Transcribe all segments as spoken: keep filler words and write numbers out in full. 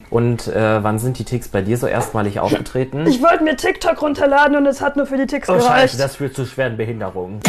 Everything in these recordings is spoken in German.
Und äh, wann sind die Ticks bei dir so erstmalig aufgetreten? Ich wollte mir TikTok runterladen und es hat nur für die Ticks oh, gereicht. Scheiße, das führt zu schweren Behinderungen.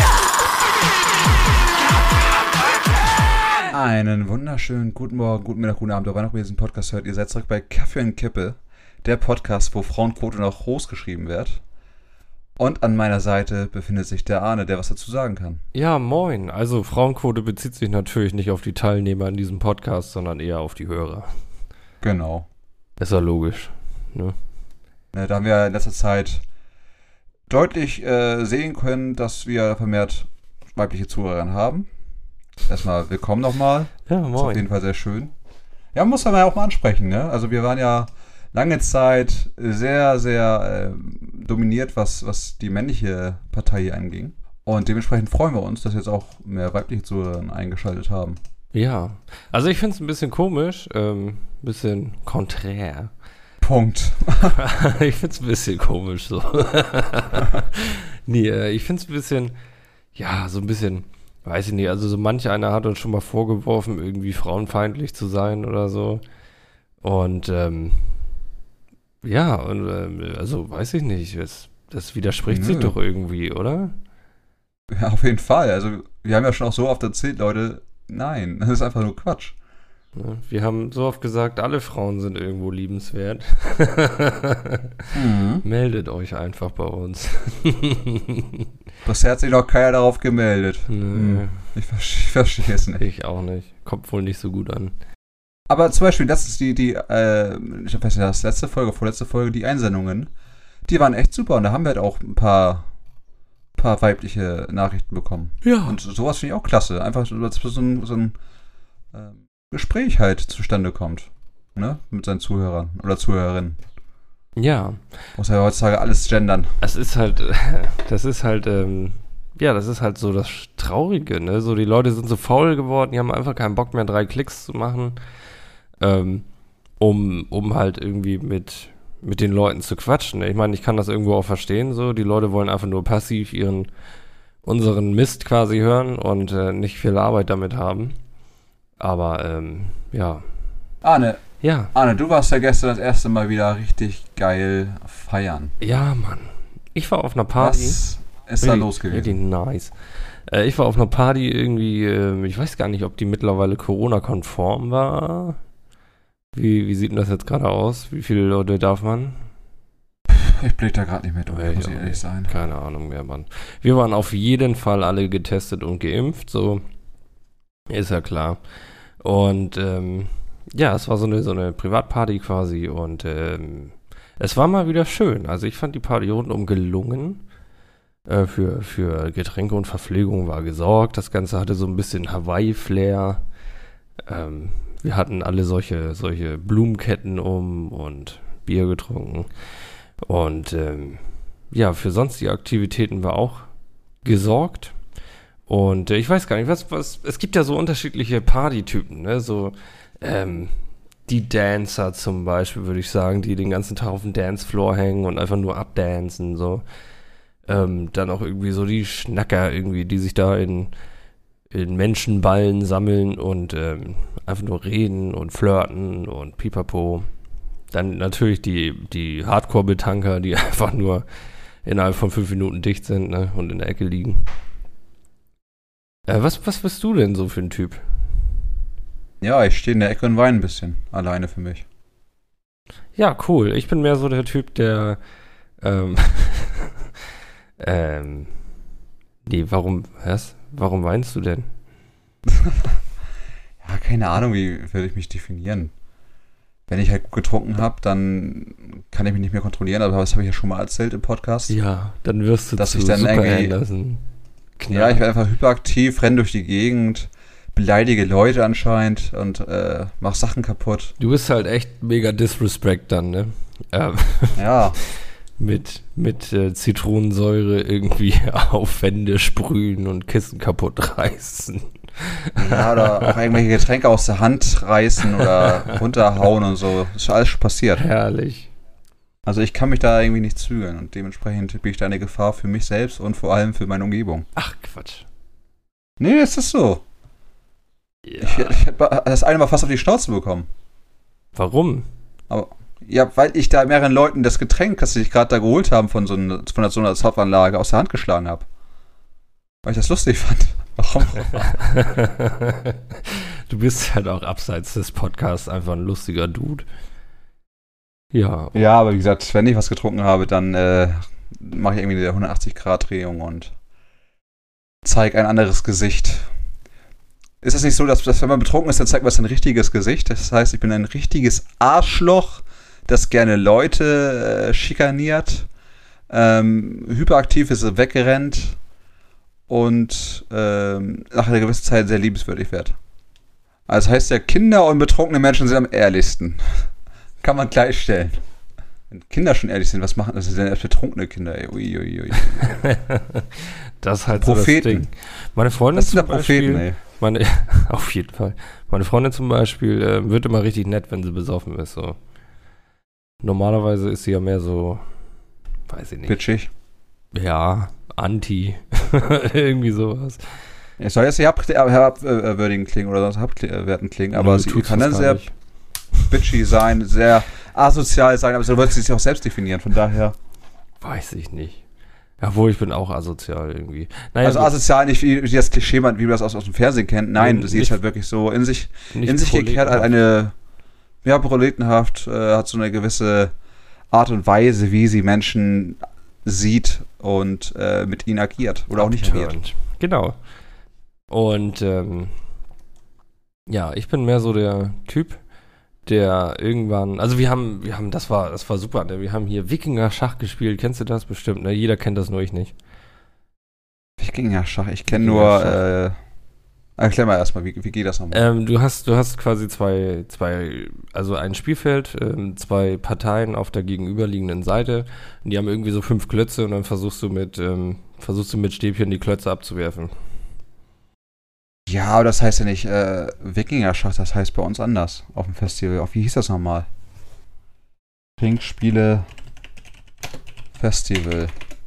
Einen wunderschönen guten Morgen, guten Mittag, guten Abend, wann auch ihr diesen Podcast hört. Ihr seid zurück bei Kaffee und Kippe, der Podcast, wo Frauenquote noch groß geschrieben wird. Und an meiner Seite befindet sich der Arne, der was dazu sagen kann. Ja, moin. Also Frauenquote bezieht sich natürlich nicht auf die Teilnehmer in diesem Podcast, sondern eher auf die Hörer. Genau. Ist ja logisch. Ne? Ja, da haben wir in letzter Zeit deutlich äh, sehen können, dass wir vermehrt weibliche Zuhörerinnen haben. Erstmal willkommen nochmal. Ja, moin. Ist auf jeden Fall sehr schön. Ja, muss man ja auch mal ansprechen, ne? Also wir waren ja lange Zeit sehr, sehr äh, dominiert, was, was die männliche Partei hier anging. Und dementsprechend freuen wir uns, dass jetzt auch mehr weibliche Zuhörer eingeschaltet haben. Ja, also ich finde es ein bisschen komisch, ähm, ein bisschen konträr. Punkt. Ich finde es ein bisschen komisch so. Nee, äh, ich finde es ein bisschen, ja, so ein bisschen, weiß ich nicht, also so manch einer hat uns schon mal vorgeworfen, irgendwie frauenfeindlich zu sein oder so. Und, ähm, ja, und, ähm, also weiß ich nicht, das, das widerspricht Nö. sich doch irgendwie, oder? Ja, auf jeden Fall. Also wir haben ja schon auch so oft erzählt, Leute, nein, das ist einfach nur Quatsch. Ja, wir haben so oft gesagt, alle Frauen sind irgendwo liebenswert. Mhm. Meldet euch einfach bei uns. Bisher hat sich noch keiner darauf gemeldet. Nö. Hm. Ich, verstehe, ich verstehe es nicht. Ich auch nicht. Kommt wohl nicht so gut an. Aber zum Beispiel, das ist die, die, äh, ich weiß nicht, das letzte Folge, vorletzte Folge, die Einsendungen, die waren echt super und da haben wir halt auch ein paar, paar weibliche Nachrichten bekommen. Ja. Und sowas finde ich auch klasse. Einfach, dass so ein, so ein äh, Gespräch halt zustande kommt, ne, mit seinen Zuhörern oder Zuhörerinnen. Ja. Muss ja heutzutage alles gendern. Es ist halt, das ist halt, ähm, ja, das ist halt so das Traurige, ne? So, die Leute sind so faul geworden, die haben einfach keinen Bock mehr, drei Klicks zu machen, ähm, um, um halt irgendwie mit, mit den Leuten zu quatschen. Ich meine, ich kann das irgendwo auch verstehen, so. Die Leute wollen einfach nur passiv ihren, unseren Mist quasi hören und äh, nicht viel Arbeit damit haben. Aber, ähm, ja. Arne, Ja. Arne, du warst ja gestern das erste Mal wieder richtig geil feiern. Ja, Mann. Ich war auf einer Party. Was ist da Richtig- los gewesen? Richtig nice. Äh, ich war auf einer Party irgendwie, ähm, ich weiß gar nicht, ob die mittlerweile Corona-konform war. Wie, wie sieht denn das jetzt gerade aus? Wie viele Leute darf man? Ich blick da gerade nicht mehr durch, Ja, muss ich ich auch ehrlich nicht. sein. Keine Ahnung mehr, Mann. Wir waren auf jeden Fall alle getestet und geimpft, so. Ist ja klar. Und, ähm, ja, es war so eine, so eine Privatparty quasi und, ähm, es war mal wieder schön. Also ich fand die Party rundum gelungen. Äh, für, für Getränke und Verpflegung war gesorgt. Das Ganze hatte so ein bisschen Hawaii-Flair. Ähm, wir hatten alle solche, solche Blumenketten um und Bier getrunken. Und ähm, ja, für sonstige Aktivitäten war auch gesorgt. Und äh, ich weiß gar nicht, was, was, es gibt ja so unterschiedliche Partytypen, ne? So, ähm, die Dancer zum Beispiel, würde ich sagen, die den ganzen Tag auf dem Dancefloor hängen und einfach nur abdancen, so. Ähm, dann auch irgendwie so die Schnacker irgendwie, die sich da in, in Menschenballen sammeln und ähm, einfach nur reden und flirten und pipapo. Dann natürlich die, die Hardcore-Betanker, die einfach nur innerhalb von fünf Minuten dicht sind, ne, und in der Ecke liegen. Äh, was, was bist du denn so für ein Typ? Ja, ich stehe in der Ecke und weine ein bisschen. Alleine für mich. Ja, cool. Ich bin mehr so der Typ, der ähm, ähm, nee, warum, was? Warum weinst du denn? Ja, keine Ahnung, wie würde ich mich definieren. Wenn ich halt gut getrunken habe, dann kann ich mich nicht mehr kontrollieren, aber das habe ich ja schon mal erzählt im Podcast. Ja, dann wirst du Dass zu ich dann Super irgendwie- Anderson. Ja, ich werde einfach hyperaktiv, renne durch die Gegend, beleidige Leute anscheinend und äh, mach Sachen kaputt. Du bist halt echt mega Disrespect dann, ne? Ähm, Ja, mit mit äh, Zitronensäure irgendwie auf Wände sprühen und Kissen kaputt reißen. ja, oder auch irgendwelche Getränke aus der Hand reißen oder runterhauen und so. Das ist alles schon passiert. Herrlich. Also ich kann mich da irgendwie nicht zügeln und dementsprechend bin ich da eine Gefahr für mich selbst und vor allem für meine Umgebung. Ach, Quatsch. Nee, es ist so. Ja. Ich, ich habe das eine Mal fast auf die Schnauze bekommen. Warum? Aber, ja, weil ich da mehreren Leuten das Getränk, das sie sich gerade da geholt haben, von so einer, von so einer Zapfanlage aus der Hand geschlagen habe. Weil ich das lustig fand. Warum? Du bist halt auch abseits des Podcasts einfach ein lustiger Dude. Ja. Ja, aber wie gesagt, wenn ich was getrunken habe, dann äh, mache ich irgendwie eine hundertachtzig-Grad-Drehung und zeige ein anderes Gesicht. Ist es nicht so, dass, dass wenn man betrunken ist, dann zeigt man sein richtiges Gesicht? Das heißt, ich bin ein richtiges Arschloch, das gerne Leute äh, schikaniert, ähm, hyperaktiv ist, weggerannt und ähm, nach einer gewissen Zeit sehr liebenswürdig wird. Also das heißt ja, Kinder und betrunkene Menschen sind am ehrlichsten. Kann man gleichstellen. Wenn Kinder schon ehrlich sind, was machen das denn als betrunkene Kinder? Ey? Ui, ui, ui. Das ist halt Propheten. so das Ding. Meine Freundin Das sind zum ja Propheten, Beispiel, ey. meine, auf jeden Fall. Meine Freundin zum Beispiel äh, wird immer richtig nett, wenn sie besoffen ist. So. Normalerweise ist sie ja mehr so, weiß ich nicht. Bitchig. Ja, Anti. Irgendwie sowas. Es soll jetzt nicht herabwürdigend klingen oder sonst abwertend klingen, aber Nö, sie tut's kann das dann gar sehr nicht. bitchy sein, sehr asozial sein, aber so wird sie sich auch selbst definieren, von daher. Weiß ich nicht. Obwohl, ich bin auch asozial irgendwie. Naja, Also gut, asozial nicht wie, wie das Klischee, wie man das aus, aus dem Fernsehen kennt. Nein, Nee, sie ist nicht- halt wirklich so in sich, nicht in sich gekehrt, halt proletenhaft. eine, ja, proletenhaft, äh, hat so eine gewisse Art und Weise, wie sie Menschen sieht und äh, mit ihnen agiert oder auch nicht agiert. Upturned. Genau. Und ähm, ja, ich bin mehr so der Typ, der irgendwann, also wir haben, wir haben, das war, das war super, ne? Wir haben hier Wikinger-Schach gespielt, kennst du das bestimmt, ne? Jeder kennt das, nur ich nicht. Wikinger-Schach, ich kenne nur, äh, erklär mal erstmal, wie, wie geht das nochmal? Ähm, du hast, du hast quasi zwei, zwei, also ein Spielfeld, ähm, zwei Parteien auf der gegenüberliegenden Seite, und die haben irgendwie so fünf Klötze und dann versuchst du mit, ähm, versuchst du mit Stäbchen die Klötze abzuwerfen. Ja, aber das heißt ja nicht äh, Wikinger-Schach, das heißt bei uns anders auf dem Festival. Auf wie hieß das nochmal? Trinkspiele Festival.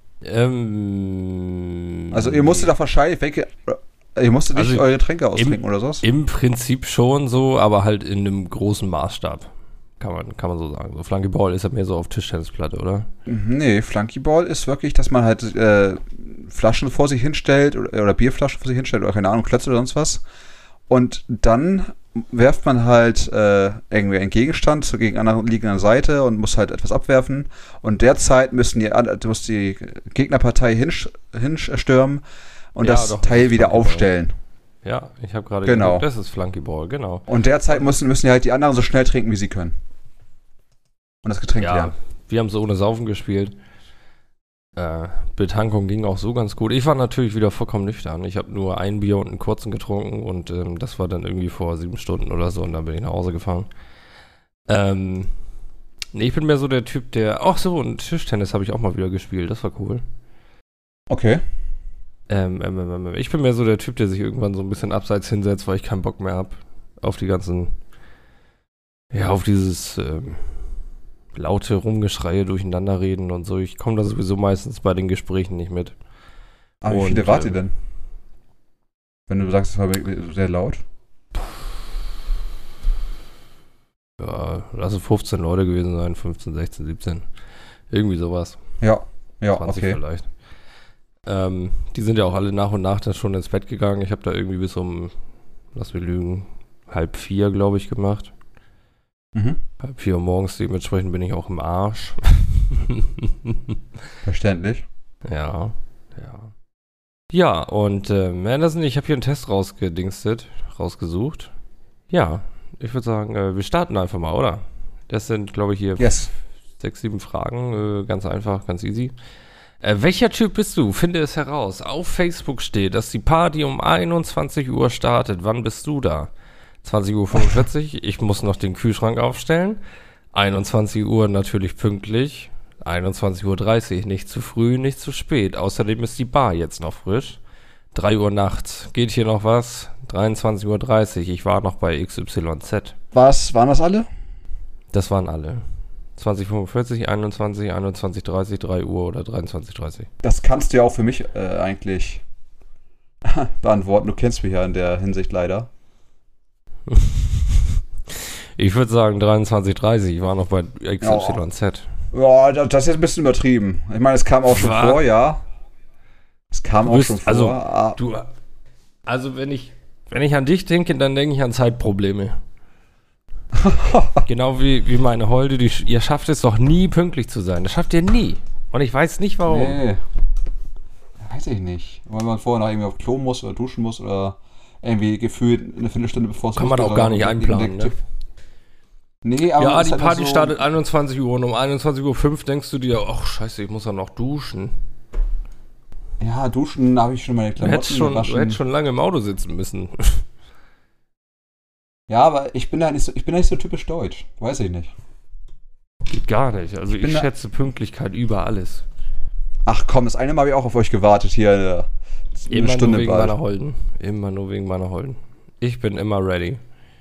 Ähm, Also ihr musstet doch wahrscheinlich welche, ihr musstet nicht Also eure Getränke austrinken oder sowas? Im Prinzip schon so, aber halt in einem großen Maßstab. Kann man, kann man so sagen. So Flunkyball ist ja mehr so auf Tischtennisplatte, oder? Nee, Flunkyball ist wirklich, dass man halt äh, Flaschen vor sich hinstellt oder, oder Bierflaschen vor sich hinstellt oder keine Ahnung, Klötze oder sonst was. Und dann werft man halt äh, irgendwie einen Gegenstand zur gegenüberliegenden Seite und muss halt etwas abwerfen. Und derzeit müssen die, muss die Gegnerpartei hinsch, hinstürmen und Ja, das doch, Teil das ist wieder Flunkyball. aufstellen. Ja, ich habe gerade Genau. geguckt, das ist Flunkyball, genau. Und derzeit müssen, müssen die halt die anderen so schnell trinken, wie sie können. Und das Getränk Ja, leeren. wir haben so ohne Saufen gespielt. Äh, Betankung ging auch so ganz gut. Ich war natürlich wieder vollkommen nüchtern. Ich habe nur ein Bier und einen kurzen getrunken und ähm, das war dann irgendwie vor sieben Stunden oder so und dann bin ich nach Hause gefahren. Ähm, nee, ich bin mehr so der Typ, der, ach so, und Tischtennis habe ich auch mal wieder gespielt, das war cool. Okay. Ähm, ähm, ähm, ähm, ich bin mehr so der Typ, der sich irgendwann so ein bisschen abseits hinsetzt, weil ich keinen Bock mehr habe auf die ganzen, ja, auf dieses ähm, laute Rumgeschreie, durcheinander reden und so. Ich komme da sowieso meistens bei den Gesprächen nicht mit. Aber wie Und, viele wart ihr ähm, denn? Wenn du sagst, es war wirklich sehr laut. Ja, lass es fünfzehn Leute gewesen sein, fünfzehn, sechzehn, siebzehn. Irgendwie sowas. Ja, ja, zwanzig okay. vielleicht. Ähm, die sind ja auch alle nach und nach dann schon ins Bett gegangen. Ich habe da irgendwie bis um, lass mich lügen, halb vier, glaube ich, gemacht. Mhm. Halb vier Uhr morgens, dementsprechend bin ich auch im Arsch. Verständlich. Ja, ja. Ja, und ähm, Anderson, ich habe hier einen Test rausgedingstet, rausgesucht. Ja, ich würde sagen, äh, wir starten einfach mal, oder? Das sind, glaube ich, hier Yes. sechs, sieben Fragen. Äh, ganz einfach, ganz easy. Äh, welcher Typ bist du? Finde es heraus. Auf Facebook steht, dass die Party um einundzwanzig Uhr startet. Wann bist du da? zwanzig Uhr fünfundvierzig. Ich muss noch den Kühlschrank aufstellen. einundzwanzig Uhr natürlich pünktlich. einundzwanzig Uhr dreißig. Nicht zu früh, nicht zu spät. Außerdem ist die Bar jetzt noch frisch. drei Uhr nachts. Geht hier noch was? dreiundzwanzig Uhr dreißig. Ich war noch bei X Y Z. Was, waren das alle? Das waren alle. zwanzig Uhr fünfundvierzig, einundzwanzig, einundzwanzig Uhr dreißig, drei Uhr oder dreiundzwanzig Uhr dreißig. Das kannst du ja auch für mich äh, eigentlich beantworten. Du kennst mich ja in der Hinsicht leider. Ich würde sagen dreiundzwanzig dreißig, ich war noch bei X Y Z. Ja, das ist jetzt ein bisschen übertrieben. Ich meine, es kam auch schon Was? vor, ja. Es kam Du auch bist- schon vor. also, ah, Du, also wenn ich, wenn ich an dich denke, dann denke ich an Zeitprobleme. Genau wie, wie meine Holde, die, sch- ihr schafft es doch nie pünktlich zu sein. Das schafft ihr nie. Und ich weiß nicht warum. nee. Weiß ich nicht. Weil man vorher noch irgendwie auf Klo muss oder duschen muss oder irgendwie gefühlt eine Viertelstunde bevor es Kann man losgeht auch gar oder nicht einplanen, ne? Nee, aber Ja, es ist die halt Party so, startet einundzwanzig Uhr und um einundzwanzig Uhr fünf denkst du dir, ach scheiße, ich muss ja noch duschen. Ja, duschen habe ich schon meine Du Klamotten hättest, schon, du gewaschen. hättest schon lange im Auto sitzen müssen. Ja, aber ich bin da nicht so, ich bin da nicht so typisch deutsch. Weiß ich nicht. Geht gar nicht. Also ich, bin da- schätze Pünktlichkeit über alles. Ach komm, das eine Mal habe ich auch auf euch gewartet hier. Eine, eine Immer Stunde nur wegen bald. meiner Holden. Immer nur wegen meiner Holden. Ich bin immer ready.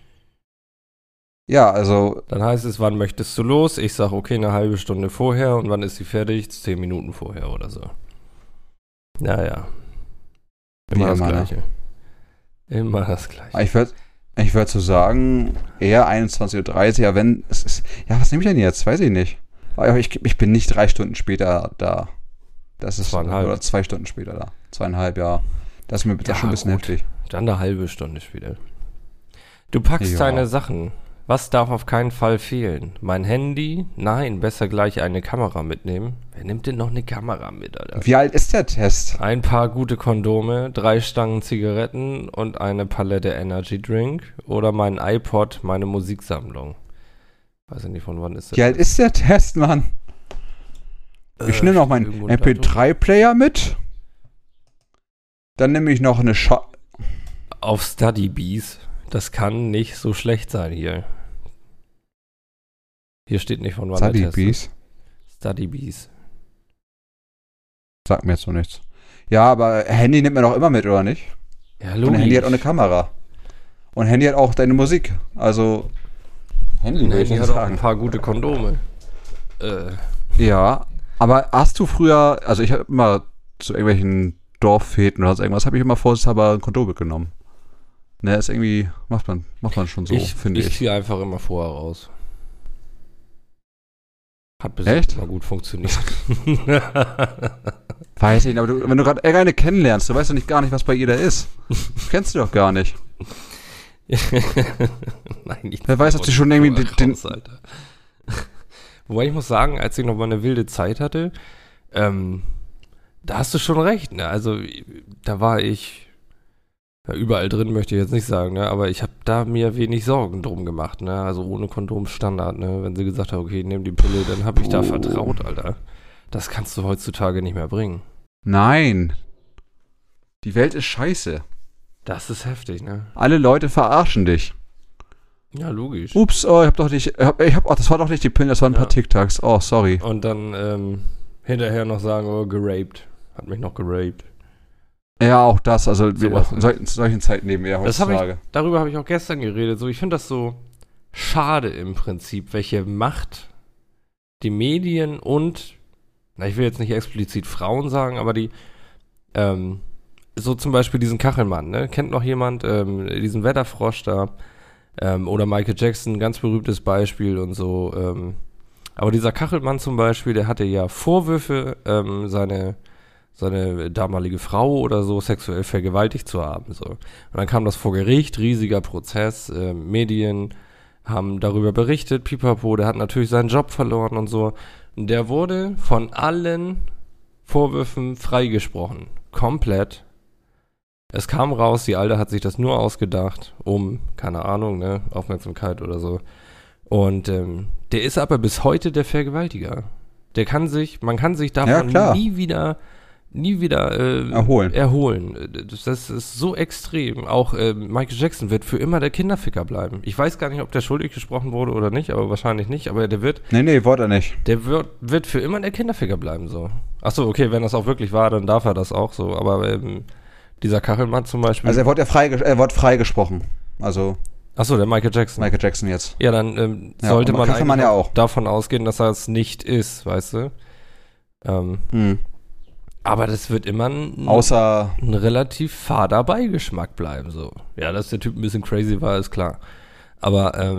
Ja, also, Dann heißt es, wann möchtest du los? Ich sage, okay, eine halbe Stunde vorher. Und wann ist sie fertig? Zehn Minuten vorher oder so. Naja. Immer Wie das immer, ne? Gleiche. Immer das Gleiche. ich würde ich würd so sagen, eher einundzwanzig Uhr dreißig, ja, wenn, es ist, ja, was nehme ich denn jetzt? Weiß ich nicht. Aber ich, ich bin nicht drei Stunden später da. Das ist, Zweieinhalb. oder zwei Stunden später da. Zweieinhalb, ja. Das ist mir das Ja, ist schon ein bisschen gut. heftig. Dann eine halbe Stunde später. Du packst Ja. deine Sachen. Was darf auf keinen Fall fehlen? Mein Handy? Nein, besser gleich eine Kamera mitnehmen. Wer nimmt denn noch eine Kamera mit, Alter? Wie alt ist der Test? Ein paar gute Kondome, drei Stangen Zigaretten und eine Palette Energy Drink oder mein iPod, meine Musiksammlung. Weiß ich nicht, von wann ist das? Wie alt ist der Test, Mann? Ich Äh, nehme noch steht meinen irgendwo M ein P Datum? drei Player mit. Dann nehme ich noch eine Scha Auf StudyBees. Das kann nicht so schlecht sein hier. Hier steht nicht von wann der Test ist. StudyBees. StudyBees. Sagt mir jetzt noch nichts. Ja, aber Handy nimmt man doch immer mit, oder nicht? Ja, Und ein Handy hat auch eine Kamera. Und Handy hat auch deine Musik. Also, Handy Ein würde ich Handy nicht hat auch ein sagen. paar gute Kondome. Äh, Ja, aber hast du früher, also ich habe immer zu irgendwelchen Dorffäten oder sonst irgendwas, habe ich immer vorsichtshalber ein Kondom mitgenommen. Ne, ist irgendwie, macht man, macht man schon so, ich finde ich ich. ziehe einfach immer vorher raus. Hat bis Echt? jetzt immer gut funktioniert. Weiß ich nicht, aber du, wenn du gerade irgendeine kennenlernst, du weißt doch nicht gar nicht, was bei ihr da ist. Kennst du doch gar nicht. Nein, ich Wer weiß, ob sie schon irgendwie den- den- raus, Alter. Wobei ich muss sagen, als ich noch mal eine wilde Zeit hatte, ähm, da hast du schon recht, ne? Also da war ich ja, überall drin, möchte ich jetzt nicht sagen, ne? Aber ich habe da mir wenig Sorgen drum gemacht, ne? Also ohne Kondom Standard, ne? Wenn sie gesagt hat, okay, nimm die Pille, dann habe ich da Oh. vertraut, Alter. Das kannst du heutzutage nicht mehr bringen. Nein. Die Welt ist scheiße. Das ist heftig, ne? Alle Leute verarschen dich. Ja, logisch. Ups, oh, ich hab doch nicht, ich hab, ich hab, oh, das war doch nicht die Pillen, das waren ein Ja. paar TikToks. Oh, sorry. Und dann ähm, hinterher noch sagen, oh, geraped. Hat mich noch geraped. Ja, auch das, also wir, Sowas. in solchen, solchen Zeiten leben wir ja Das habe ich, heutzutage. darüber habe ich auch gestern geredet. So, ich finde das so schade im Prinzip, welche Macht die Medien und, na, ich will jetzt nicht explizit Frauen sagen, aber die, ähm, so zum Beispiel diesen Kachelmann, ne? Kennt noch jemand, ähm, diesen Wetterfrosch da, ähm, oder Michael Jackson, ganz berühmtes Beispiel und so, ähm, aber dieser Kachelmann zum Beispiel, der hatte ja Vorwürfe, ähm, seine seine damalige Frau oder so sexuell vergewaltigt zu haben. So. Und dann kam das vor Gericht, riesiger Prozess, äh, Medien haben darüber berichtet, pipapo, der hat natürlich seinen Job verloren und so. Und der wurde von allen Vorwürfen freigesprochen. Komplett. Es kam raus, die Alte hat sich das nur ausgedacht, um, keine Ahnung, ne, Aufmerksamkeit oder so. Und ähm, der ist aber bis heute der Vergewaltiger. Der kann sich, man kann sich davon klar. nie wieder nie wieder äh, Erholen. erholen. Das, das ist so extrem. Auch äh, Michael Jackson wird für immer der Kinderficker bleiben. Ich weiß gar nicht, ob der schuldig gesprochen wurde oder nicht, aber wahrscheinlich nicht. Aber der wird, Nee, nee, wollte er nicht. der wird, wird für immer der Kinderficker bleiben, so. Achso, okay, wenn das auch wirklich war, dann darf er das auch so. Aber ähm, dieser Kachelmann zum Beispiel. Also er wurde ja frei, er wurde freigesprochen. Also Achso, der Michael Jackson. Michael Jackson jetzt. Ja, dann ähm, Ja, sollte und man Kachelmann eigentlich ja auch auch. davon ausgehen, dass er es nicht ist, weißt du? Ähm, Hm. aber das wird immer ein, Außer, ein relativ fader Beigeschmack bleiben, so. Ja, dass der Typ ein bisschen crazy war, ist klar. Aber, ähm,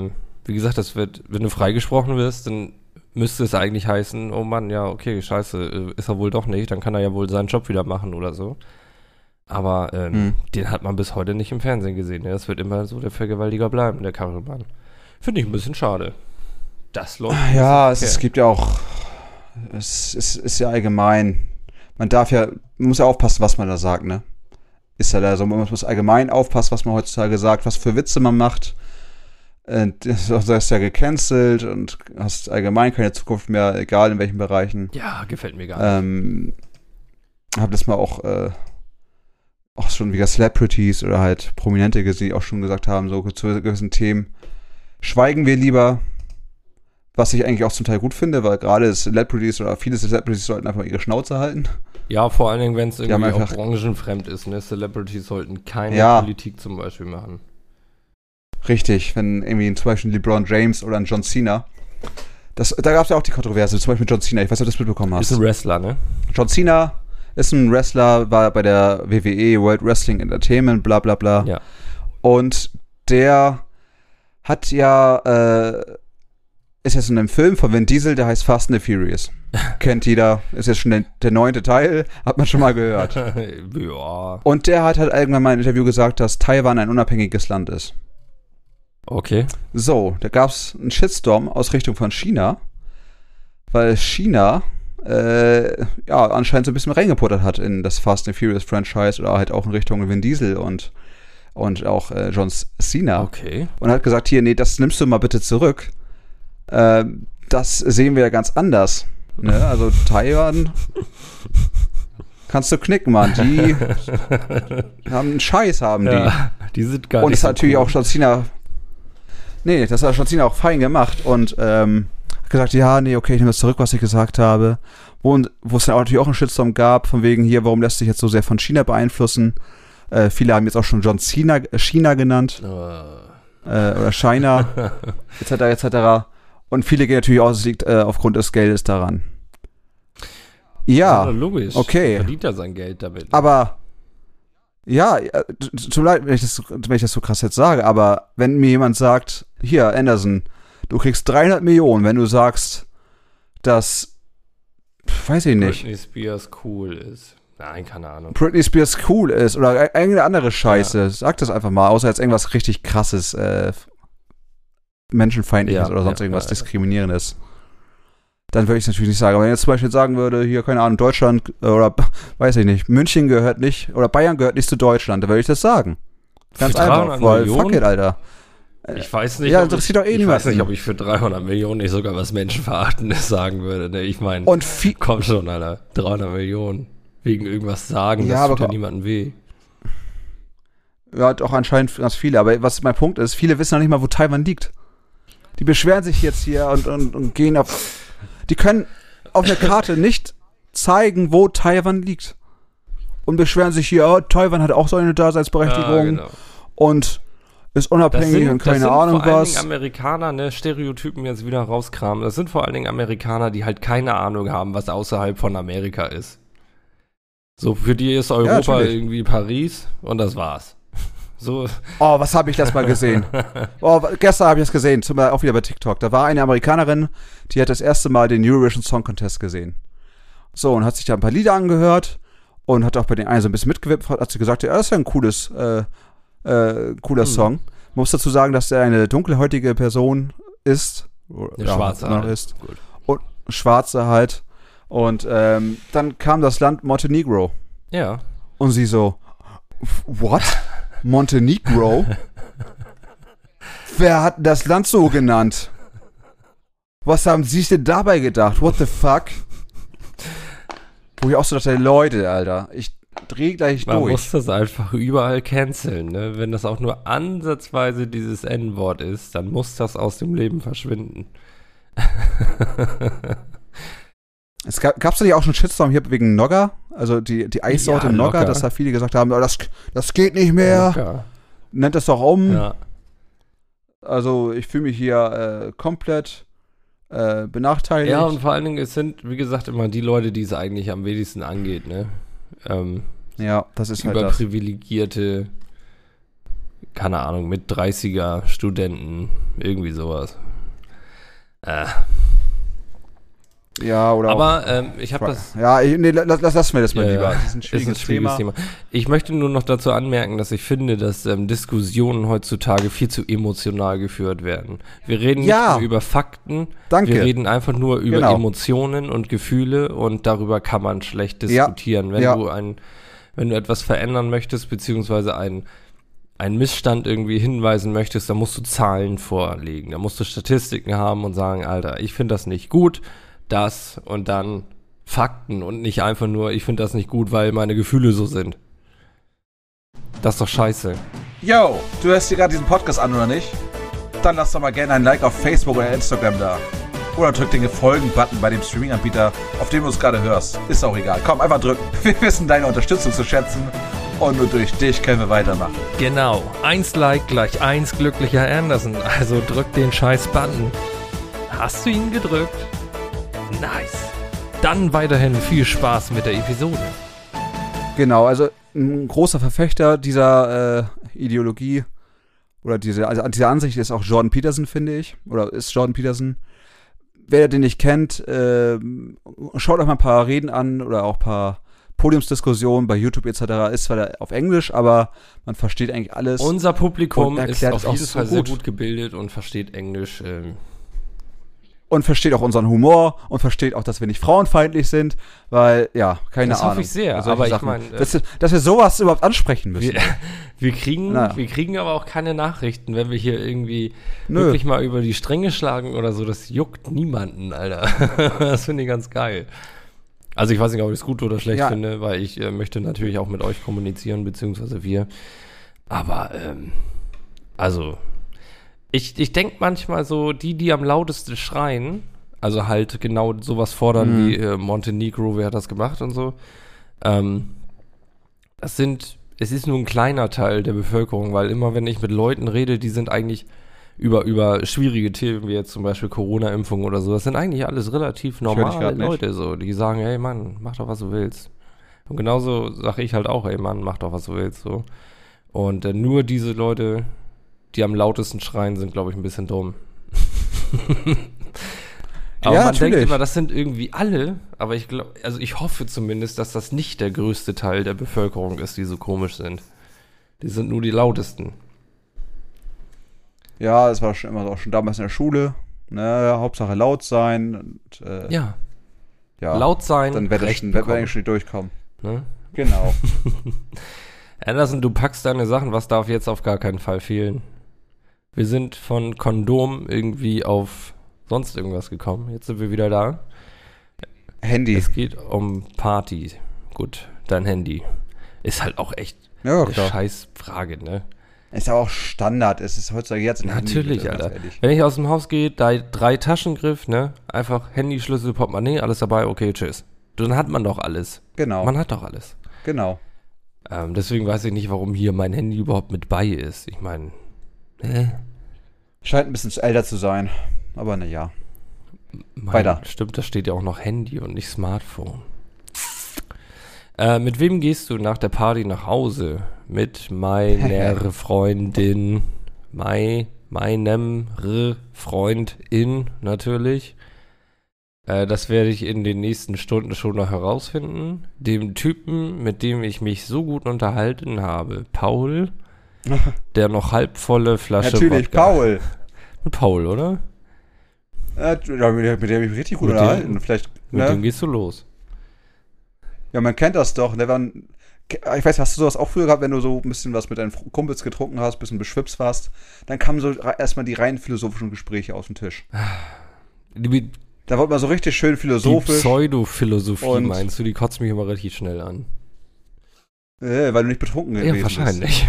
wie gesagt, das wird, wenn du freigesprochen wirst, dann müsste es eigentlich heißen, oh Mann, ja, okay, scheiße, ist er wohl doch nicht, dann kann er ja wohl seinen Job wieder machen oder so. Aber ähm, hm. den hat man bis heute nicht im Fernsehen gesehen. Das wird immer so der Vergewaltiger bleiben, der Kameramann. Finde ich ein bisschen schade. Das läuft. Ja, es, es gibt ja auch, es, es ist ja allgemein, man darf ja, man muss ja aufpassen, was man da sagt, ne? Ist ja da so, man muss allgemein aufpassen, was man heutzutage sagt, was für Witze man macht. Du wirst ja gecancelt und hast allgemein keine Zukunft mehr, egal in welchen Bereichen. Ja, gefällt mir gar nicht. Ähm, hab das mal auch, äh, auch schon wieder Celebrities oder halt Prominente gesehen, die auch schon gesagt haben, so zu gewissen Themen schweigen wir lieber, was ich eigentlich auch zum Teil gut finde, weil gerade Celebrities oder viele Celebrities sollten einfach ihre Schnauze halten. Ja, vor allen Dingen, wenn es irgendwie auch branchenfremd ist, ne? Celebrities sollten keine ja. Politik zum Beispiel machen. Richtig, wenn irgendwie zum Beispiel LeBron James oder ein John Cena, das, da gab es ja auch die Kontroverse, zum Beispiel John Cena, ich weiß nicht, ob du das mitbekommen hast. Ist ein Wrestler, ne? John Cena ist ein Wrestler, war bei der W W E, World Wrestling Entertainment, bla bla bla. Ja. Und der hat ja, äh, ist jetzt in einem Film von Vin Diesel, der heißt Fast and the Furious. Kennt jeder, ist jetzt schon der, der neunte Teil, hat man schon mal gehört. Ja. Und der hat halt irgendwann mal im Interview gesagt, dass Taiwan ein unabhängiges Land ist. Okay. So, da gab es einen Shitstorm aus Richtung von China, weil China äh, ja anscheinend so ein bisschen reingeputtert hat in das Fast and Furious Franchise oder halt auch in Richtung Vin Diesel und, und auch äh, John Cena. Okay. Und hat gesagt, hier, nee, das nimmst du mal bitte zurück. Äh, das sehen wir ja ganz anders. Ne? Also Taiwan kannst du knicken, Mann. Die haben einen Scheiß, haben die. Ja, die sind gar und nicht es so hat natürlich cool. auch John Cena Nee, das hat John Cena auch fein gemacht und ähm, hat gesagt, ja, nee, okay, ich nehme das zurück, was ich gesagt habe. Wo, wo es dann auch natürlich auch einen Shitstorm gab, von wegen hier, warum lässt sich jetzt so sehr von China beeinflussen? Äh, viele haben jetzt auch schon John Cena, äh, China genannt. Oh. Äh, oder China, et cetera, et cetera. Und viele gehen natürlich aus, es liegt äh, aufgrund des Geldes daran. Ja, ja logisch. Okay. Verdient er sein Geld damit. Aber ja, tut mir leid, wenn ich, das, wenn ich das so krass jetzt sage, aber wenn mir jemand sagt, hier, Anderson, du kriegst dreihundert Millionen, wenn du sagst, dass, weiß ich nicht, Britney Spears cool ist. Nein, keine Ahnung. Britney Spears cool ist oder irgendeine andere Scheiße, ja. Sag das einfach mal, außer jetzt irgendwas richtig krasses, äh, menschenfeindliches ja, oder sonst ja, irgendwas ja, diskriminierendes. Dann würde ich es natürlich nicht sagen. Aber wenn ich jetzt zum Beispiel sagen würde, hier, keine Ahnung, Deutschland oder, weiß ich nicht, München gehört nicht, oder Bayern gehört nicht zu Deutschland, dann würde ich das sagen. Ganz einfach, weil fuck it, Alter. Ich weiß nicht, ja, interessiert ich, doch eh ich weiß niemanden. nicht, ob ich für dreihundert Millionen nicht sogar was Menschenverachtendes sagen würde. Ne? Ich meine, komm schon, Alter, dreihundert Millionen. Wegen irgendwas sagen, ja, das tut ja niemandem weh. Ja, doch anscheinend ganz viele. Aber was mein Punkt ist, viele wissen noch nicht mal, wo Taiwan liegt. Die beschweren sich jetzt hier und, und, und gehen auf... Die können auf der Karte nicht zeigen, wo Taiwan liegt. Und beschweren sich hier, oh, Taiwan hat auch so eine Daseinsberechtigung. Ja, genau. Und ist unabhängig sind, und keine das sind Ahnung vor allen was. Dingen Amerikaner, ne, Stereotypen jetzt wieder rauskramen. Das sind vor allen Dingen Amerikaner, die halt keine Ahnung haben, was außerhalb von Amerika ist. So, für die ist Europa ja, irgendwie Paris und das war's. So. Oh, was habe ich das mal gesehen? Oh, gestern habe ich das gesehen, zum Beispiel auch wieder bei TikTok. Da war eine Amerikanerin, die hat das erste Mal den Eurovision Song Contest gesehen. So, und hat sich da ein paar Lieder angehört und hat auch bei den einen so ein bisschen mitgewippt, hat sie gesagt, ja, das ist ja ein cooles, äh, äh, cooler hm. Song. Man muss dazu sagen, dass er eine dunkelhäutige Person ist. Eine ja, Schwarze halt. ist. Gut. Und Schwarze halt. Und ähm, dann kam das Land Montenegro. Ja. Und sie so, what? Montenegro? Wer hat das Land so genannt? Was haben sie sich denn dabei gedacht? What the fuck? Wo ich auch so dachte, Leute, Alter, ich dreh gleich Man durch. Man muss das einfach überall canceln, ne? Wenn das auch nur ansatzweise dieses N-Wort ist, dann muss das aus dem Leben verschwinden. Es gab gab's da nicht auch schon Shitstorm hier wegen Nogger? Also die, die Eissorte ja, Nogger, dass da viele gesagt haben, oh, das, das geht nicht mehr. Locker. Nennt das doch um. Ja. Also ich fühle mich hier äh, komplett äh, benachteiligt. Ja, und vor allen Dingen, es sind, wie gesagt, immer die Leute, die es eigentlich am wenigsten angeht, ne? Ähm, ja, das ist halt das. Überprivilegierte keine Ahnung, mit dreißiger Studenten, irgendwie sowas. Äh. Ja, oder Aber ähm, ich habe das... Ja, ich, nee, lass, lass, lass mir das mal Ja, lieber. ja. Das ist ein schwieriges, ist ein schwieriges Thema. Thema. Ich möchte nur noch dazu anmerken, dass ich finde, dass ähm, Diskussionen heutzutage viel zu emotional geführt werden. Wir reden Ja. nicht nur über Fakten, Danke. wir reden einfach nur über Genau. Emotionen und Gefühle und darüber kann man schlecht diskutieren. Ja. Wenn Ja. du ein, wenn du etwas verändern möchtest, beziehungsweise ein einen Missstand irgendwie hinweisen möchtest, dann musst du Zahlen vorlegen. Da musst du Statistiken haben und sagen, Alter, ich finde das nicht gut, das und dann Fakten und nicht einfach nur, ich finde das nicht gut, weil meine Gefühle so sind. Das ist doch scheiße. Yo, du hörst dir gerade diesen Podcast an, oder nicht? Dann lass doch mal gerne ein Like auf Facebook oder Instagram da. Oder drück den Folgen-Button bei dem Streaming-Anbieter, auf dem du es gerade hörst. Ist auch egal. Komm, einfach drücken. Wir wissen deine Unterstützung zu schätzen. Und nur durch dich können wir weitermachen. Genau. Eins Like gleich eins glücklicher Anderson. Also drück den scheiß Button. Hast du ihn gedrückt? Nice. Dann weiterhin viel Spaß mit der Episode. Genau, also ein großer Verfechter dieser äh, Ideologie oder diese, also dieser Ansicht ist auch Jordan Peterson, finde ich. Oder ist Jordan Peterson. Wer den nicht kennt, äh, schaut euch mal ein paar Reden an oder auch ein paar Podiumsdiskussionen bei YouTube et cetera. Ist zwar auf Englisch, aber man versteht eigentlich alles. Unser Publikum und ist erklärt auf es auch jeden so Fall sehr gut. gut gebildet und versteht Englisch. Ähm. Und versteht auch unseren Humor und versteht auch, dass wir nicht frauenfeindlich sind, weil, ja, keine Das Ahnung. hoffe ich sehr, solche aber ich Sachen. meine, äh, dass, wir- dass wir sowas überhaupt ansprechen müssen. Wir, wir, kriegen, Na. wir kriegen aber auch keine Nachrichten, wenn wir hier irgendwie Nö. wirklich mal über die Stränge schlagen oder so. Das juckt niemanden, Alter. Das finde ich ganz geil. Also ich weiß nicht, ob ich es gut oder schlecht Ja. finde, weil ich äh, möchte natürlich auch mit euch kommunizieren, beziehungsweise wir. Aber, ähm, also, ich, ich denke manchmal so, die, die am lautesten schreien, also halt genau sowas fordern Mhm. wie äh, Montenegro, wer hat das gemacht und so, ähm, das sind, es ist nur ein kleiner Teil der Bevölkerung, weil immer wenn ich mit Leuten rede, die sind eigentlich über, über schwierige Themen, wie jetzt zum Beispiel Corona-Impfung oder so, das sind eigentlich alles relativ höre dich normale grad nicht. Leute, so, die sagen, hey Mann, mach doch, was du willst. Und genauso sage ich halt auch, hey Mann, mach doch, was du willst, so. Und äh, nur diese Leute, die am lautesten schreien, sind, glaube ich, ein bisschen dumm. Aber Ja, man denkt natürlich. immer, das sind irgendwie alle, aber ich glaube, also ich hoffe zumindest, dass das nicht der größte Teil der Bevölkerung ist, die so komisch sind. Die sind nur die lautesten. Ja, das war schon immer so, auch schon damals in der Schule. Ne, Hauptsache laut sein und äh, Ja, ja, laut sein, dann wird das Recht schon, wird bekommen, eigentlich schon durchkommen. ne? Genau. Anderson, du packst deine Sachen, was darf jetzt auf gar keinen Fall fehlen? Wir sind von Kondom irgendwie auf sonst irgendwas gekommen. Jetzt sind wir wieder da. Handy. Es geht um Party. Gut, dein Handy. Ist halt auch echt Ja, eine klar. scheiß Frage, ne? Ist aber auch Standard. Es ist heutzutage jetzt ein Natürlich, Handy, ganz Alter. ehrlich. Wenn ich aus dem Haus gehe, drei, drei Taschengriff, ne? Einfach Handy, Schlüssel, Portemonnaie, alles dabei, okay, tschüss. Dann hat man doch alles. Genau. Man hat doch alles. Genau. Ähm, deswegen weiß ich nicht, warum hier mein Handy überhaupt mit bei ist. Ich meine, äh, Scheint ein bisschen zu älter zu sein. Aber naja. mein, Weiter. Stimmt, da steht ja auch noch Handy und nicht Smartphone. Äh, mit wem gehst du nach der Party nach Hause? Mit meiner Freundin. Mei, meinem R Freundin natürlich. Äh, das werde ich in den nächsten Stunden schon noch herausfinden. Dem Typen, mit dem ich mich so gut unterhalten habe, Paul, der noch halbvolle Flasche Natürlich, Wodka. Paul. Mit Paul, oder? Äh, mit dem mit dem habe ich mich richtig gut Mit dem- unterhalten. Vielleicht, Mit dem ne? gehst du los. Ja, man kennt das doch. Ne? Wenn, ich weiß, hast du sowas auch früher gehabt, wenn du so ein bisschen was mit deinen Kumpels getrunken hast, ein bisschen beschwipst warst, dann kamen so re- erstmal die rein philosophischen Gespräche auf den Tisch. Die, Da wurde mal so richtig schön die philosophisch, Pseudophilosophie Und- meinst du, die kotzt mich immer richtig schnell an. äh, weil du nicht betrunken gewesen Ja, bist. wahrscheinlich.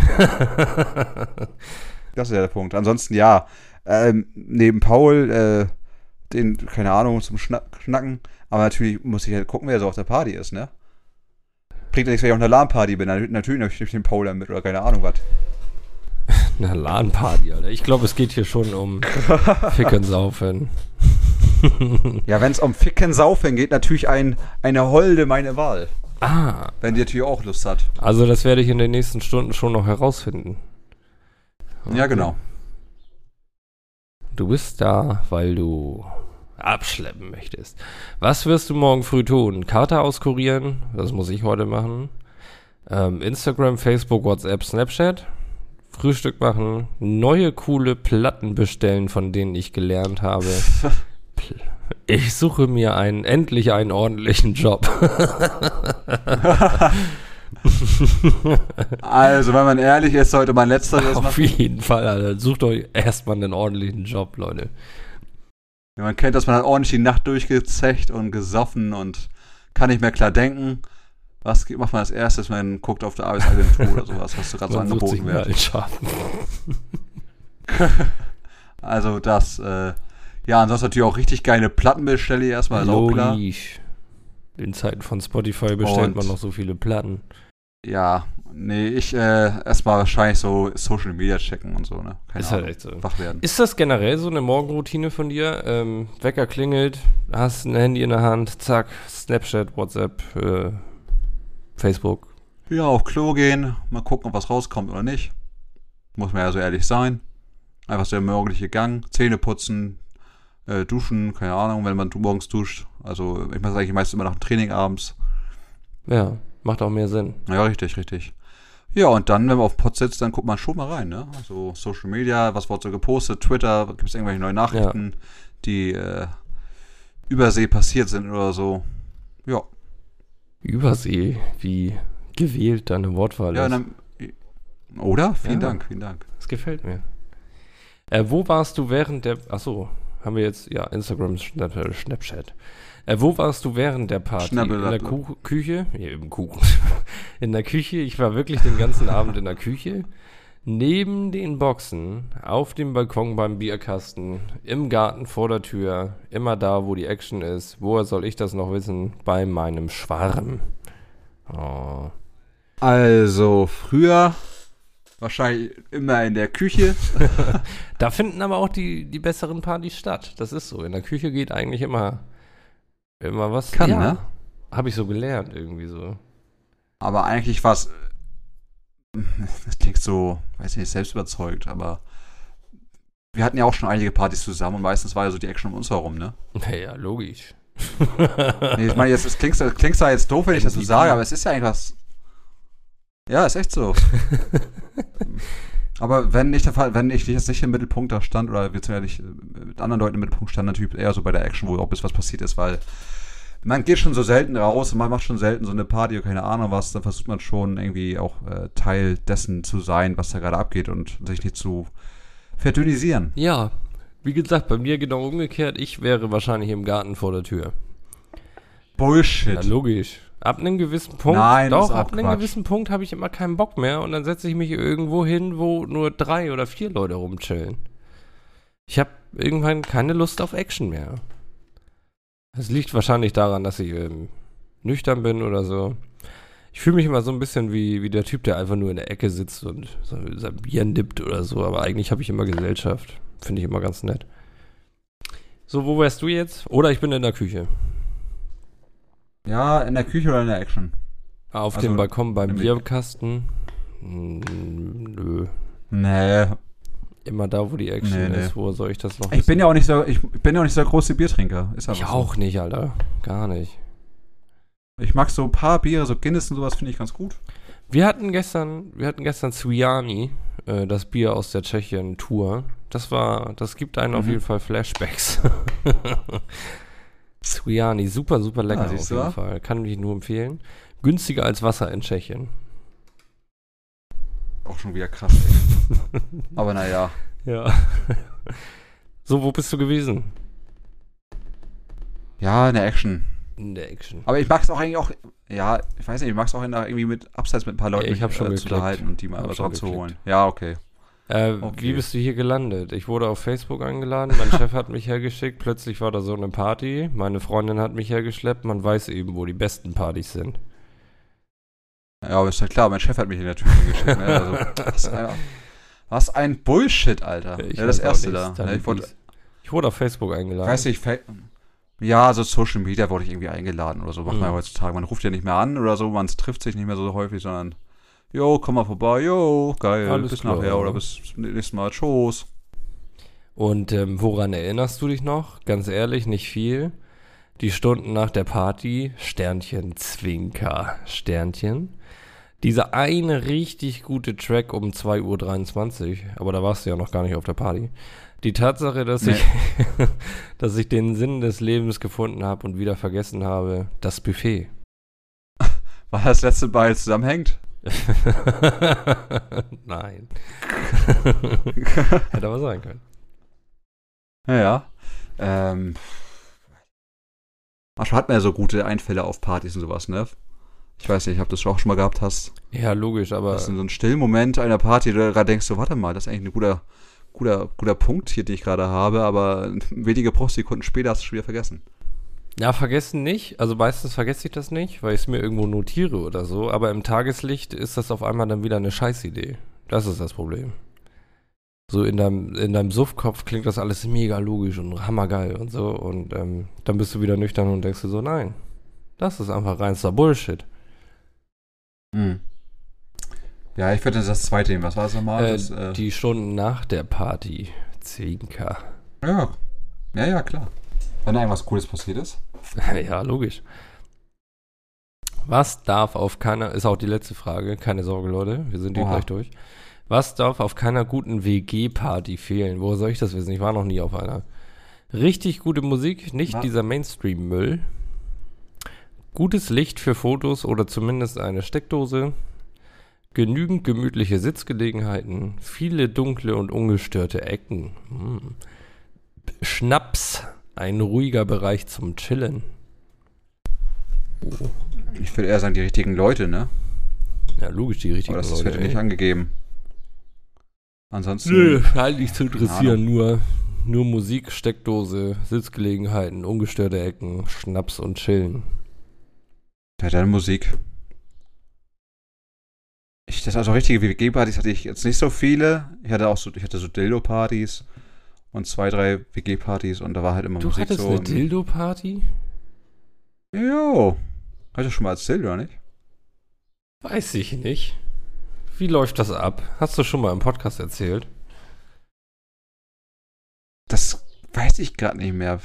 Das ist ja der Punkt. Ansonsten, ja, ähm, neben Paul, äh, den, keine Ahnung, zum Schna Schnacken, aber natürlich muss ich halt gucken, wer so auf der Party ist, ne? Bringt ja nichts, wenn ich auf einer LAN-Party bin. Natürlich, natürlich nehme ich den Paul dann mit oder keine Ahnung was. Eine LAN-Party, Alter. Ich glaube, es geht hier schon um Ficken, Saufen. Ja, wenn es um Ficken Saufen geht, natürlich ein, eine Holde meine Wahl. Ah, Wenn die natürlich auch Lust hat. also das werde ich in den nächsten Stunden schon noch herausfinden. Ja, genau. Du bist da, weil du abschleppen möchtest. Was wirst du morgen früh tun? Karte auskurieren? Das muss ich heute machen. Ähm, Instagram, Facebook, WhatsApp, Snapchat. Frühstück machen. Neue coole Platten bestellen, von denen ich gelernt habe. Ich suche mir einen, endlich einen ordentlichen Job. Also, wenn man ehrlich ist, sollte man letzteres Auf machen. jeden Fall, Alter. Sucht euch erstmal einen ordentlichen Job, Leute. Ja, man kennt das, man hat ordentlich die Nacht durchgezecht und gesoffen und kann nicht mehr klar denken. Was macht man als erstes? Man guckt auf der Arbeitsagentur oder sowas, was du gerade so Man sucht sich angeboten einen wird. alten Also das, äh, ja, ansonsten natürlich auch richtig geile Plattenbestelle erstmal, ist auch klar. Logisch. In Zeiten von Spotify bestellt Und- man noch so viele Platten. Ja, nee, ich äh, erstmal wahrscheinlich so Social Media checken und so, ne? Keine Ist halt Ahnung, echt so. wach werden. Ist das generell so eine Morgenroutine von dir? Ähm, Wecker klingelt, hast ein Handy in der Hand, zack, Snapchat, WhatsApp, äh, Facebook. Ja, auf Klo gehen, mal gucken, ob was rauskommt oder nicht. Muss man ja so ehrlich sein. Einfach so der morgendliche Gang, Zähne putzen, äh, duschen, keine Ahnung, wenn man du- morgens duscht. Also ich mache das eigentlich meistens immer nach dem Training abends. Ja, macht auch mehr Sinn. Ja, richtig, richtig. Ja, und dann, wenn man auf dem Pod sitzt, dann guckt man schon mal rein, ne? Also Social Media, was wurde so gepostet, Twitter, gibt es irgendwelche neuen Nachrichten, die äh, übersee passiert sind oder so. Ja. Übersee, wie gewählt deine Wortwahl Ja, ist. dann, oder? Vielen Ja. Dank, vielen Dank. Das gefällt mir. Äh, wo warst du während der... Achso, haben wir jetzt... Ja, Instagram, Snap, äh, Snapchat. Äh, wo warst du während der Party? Schnabbel, in der labbel. Kuch- Küche? Ja, im Kuchen. In der Küche. Ich war wirklich den ganzen Abend in der Küche. Neben den Boxen, auf dem Balkon beim Bierkasten, im Garten vor der Tür, immer da, wo die Action ist. Woher soll ich das noch wissen? Bei meinem Schwarm. Oh. Also, früher wahrscheinlich immer in der Küche. Da finden aber auch die, die besseren Partys statt. Das ist so. In der Küche geht eigentlich immer, immer was. Kann, ja, ne? Habe ich so gelernt, irgendwie so. Aber eigentlich war es, das klingt so, weiß nicht, selbst überzeugt, aber wir hatten ja auch schon einige Partys zusammen und meistens war ja so die Action um uns herum, ne? Naja, logisch. Nee, ich meine, jetzt es klingt, es klingt zwar jetzt doof, wenn ich das so M V P. sage, aber es ist ja eigentlich was. Ja, ist echt so. Aber wenn ich, der Fall, wenn ich jetzt nicht im Mittelpunkt da stand oder wir nicht mit anderen Leuten im Mittelpunkt stand, natürlich eher so bei der Action, wo auch bis was passiert ist, weil man geht schon so selten raus und man macht schon selten so eine Party oder keine Ahnung was, dann versucht man schon irgendwie auch äh, Teil dessen zu sein, was da gerade abgeht und sich nicht zu verdünnisieren. Ja, wie gesagt, bei mir genau umgekehrt. Ich wäre wahrscheinlich im Garten vor der Tür. Bullshit. Ja, logisch. Ab einem gewissen Punkt, Nein, das doch, ist auch ab einem Quatsch. gewissen Punkt habe ich immer keinen Bock mehr und dann setze ich mich irgendwo hin, wo nur drei oder vier Leute rumchillen. Ich habe irgendwann keine Lust auf Action mehr. Das liegt wahrscheinlich daran, dass ich ähm, nüchtern bin oder so. Ich fühle mich immer so ein bisschen wie, wie der Typ, der einfach nur in der Ecke sitzt und so sein Bier nippt oder so, aber eigentlich habe ich immer Gesellschaft. Finde ich immer ganz nett. So, wo wärst du jetzt? Oder ich bin in der Küche. Ja, in der Küche oder in der Action? Auf Also, dem Balkon beim im- Bierkasten. Hm, nö. Nee, Immer da, wo die Action Nee, nee. ist. Wo soll ich das noch ich bin ja auch nicht so, ich bin ja auch nicht so der große Biertrinker. Ist Ich einfach so. auch nicht, Alter. Gar nicht. Ich mag so ein paar Biere, so Guinness und sowas finde ich ganz gut. Wir hatten gestern, wir hatten gestern Swiani, äh, das Bier aus der Tschechien-Tour. Das war, das gibt einen auf Mhm. jeden Fall Flashbacks. Swiani, super, super lecker Ah, auf siehst du jeden mal. Fall. Kann ich nur empfehlen. Günstiger als Wasser in Tschechien. Auch schon wieder krass, ey. Aber naja. Ja. So, wo bist du gewesen? Ja, in der Action. In der Action. Aber ich mag es auch eigentlich auch, ja, ich weiß nicht, ich mag es auch in der, irgendwie mit abseits mit ein paar Leuten Ja, ich hab mich, schon äh, zu geklickt. unterhalten und die mal Hab was schon ranzuholen. Ja, okay. Äh, Okay. Wie bist du hier gelandet? Ich wurde auf Facebook eingeladen, mein Chef hat mich hergeschickt, plötzlich war da so eine Party, meine Freundin hat mich hergeschleppt, man weiß eben, wo die besten Partys sind. Ja, aber ist ja klar, mein Chef hat mich in der Tür geschickt. Ne? Also, was, ein, was ein Bullshit, Alter. Ich ja, das weiß auch erste nichts, da. Ne? Ich, Talibis. wurde, Ich wurde auf Facebook eingeladen. weiß nicht, Fa- ja, also Social Media wurde ich irgendwie eingeladen oder so. Macht man Mhm. ja heutzutage. Man ruft ja nicht mehr an oder so, man trifft sich nicht mehr so häufig, sondern Jo, komm mal vorbei, jo, geil, Alles bis klar. nachher oder bis zum nächsten Mal, tschüss. Und ähm, woran erinnerst du dich noch? Ganz ehrlich, nicht viel. Die Stunden nach der Party, Sternchen, Zwinker, Sternchen. Dieser eine richtig gute Track um zwei Uhr dreiundzwanzig, aber da warst du ja noch gar nicht auf der Party. Die Tatsache, dass Nee. ich dass ich den Sinn des Lebens gefunden habe und wieder vergessen habe, das Buffet. Weil das letzte Beil zusammenhängt? Nein. Hätte aber sein können. Ja, ja. Ähm, manchmal hat man ja so gute Einfälle auf Partys und sowas, ne? Ich weiß nicht, ob du das auch schon mal gehabt hast. Ja, logisch, aber Das ist in so ein stillen Moment einer Party, wo du gerade denkst, so, warte mal, das ist eigentlich ein guter, guter, guter Punkt hier, den ich gerade habe, aber wenige Bruchsekunden später hast du schon wieder vergessen. ja, vergessen nicht. Also meistens vergesse ich das nicht, weil ich es mir irgendwo notiere oder so. Aber im Tageslicht ist das auf einmal dann wieder eine Scheißidee. Das ist das Problem. So in deinem, in deinem Suffkopf klingt das alles mega logisch und hammergeil und so. Und ähm, dann bist du wieder nüchtern und denkst dir so, nein, das ist einfach reinster Bullshit. Mhm. Ja, ich würde das zweite nehmen. Was war es nochmal? Äh, das, äh, die Stunden nach der Party. Zwinker. ja. ja, ja, klar. Wenn irgendwas Cooles passiert ist. Ja, logisch. Was darf auf keiner, ist auch die letzte Frage, keine Sorge, Leute, wir sind hier Oha. gleich durch. Was darf auf keiner guten W G-Party fehlen? Woher soll ich das wissen? Ich war noch nie auf einer. Richtig gute Musik, nicht Was? dieser Mainstream-Müll. Gutes Licht für Fotos oder zumindest eine Steckdose. Genügend gemütliche Sitzgelegenheiten. Viele dunkle und ungestörte Ecken. Hm. Schnaps. Ein ruhiger Bereich zum Chillen. Oh. Ich würde eher sagen, die richtigen Leute, ne? Ja, logisch, die richtigen Aber das Leute. wird ja nicht ey. angegeben. Ansonsten. Nö, halt nicht zu interessieren. Ahnung. Nur, nur Musik, Steckdose, Sitzgelegenheiten, ungestörte Ecken, Schnaps und Chillen. Ja, dann Musik. Ich, das also richtige W G-Partys hatte ich jetzt nicht so viele. Ich hatte auch so, ich hatte so Dildo-Partys und zwei, drei W G-Partys und da war halt immer Du Musik hattest so. eine und- Dildo-Party? Jo. Hast du schon mal erzählt, oder nicht? Weiß ich nicht. Wie läuft das ab? Hast du schon mal im Podcast erzählt? Das weiß ich gerade nicht mehr.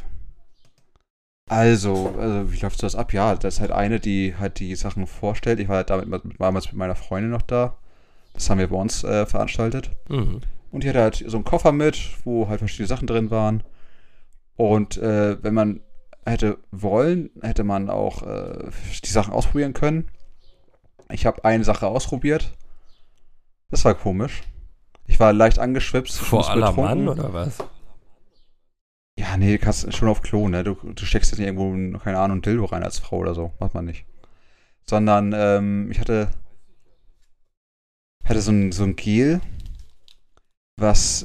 Also, also, wie läuft das ab? Ja, das ist halt eine, die halt die Sachen vorstellt. Ich war halt damit mit, damals mit meiner Freundin noch da. Das haben wir bei uns äh, veranstaltet. Mhm. Und die hatte halt so einen Koffer mit, wo halt verschiedene Sachen drin waren. Und äh, wenn man hätte wollen, hätte man auch äh, die Sachen ausprobieren können. Ich habe eine Sache ausprobiert. Das war komisch. Ich war leicht angeschwipst. Vor musste aller betrunken. Mann, oder was? Ja, nee, du kannst schon auf Klo, ne? Du, du steckst jetzt nicht irgendwo, keine Ahnung, ein Dildo rein als Frau oder so. Macht man nicht. Sondern, ähm, ich hatte hatte so ein, so ein Gel, was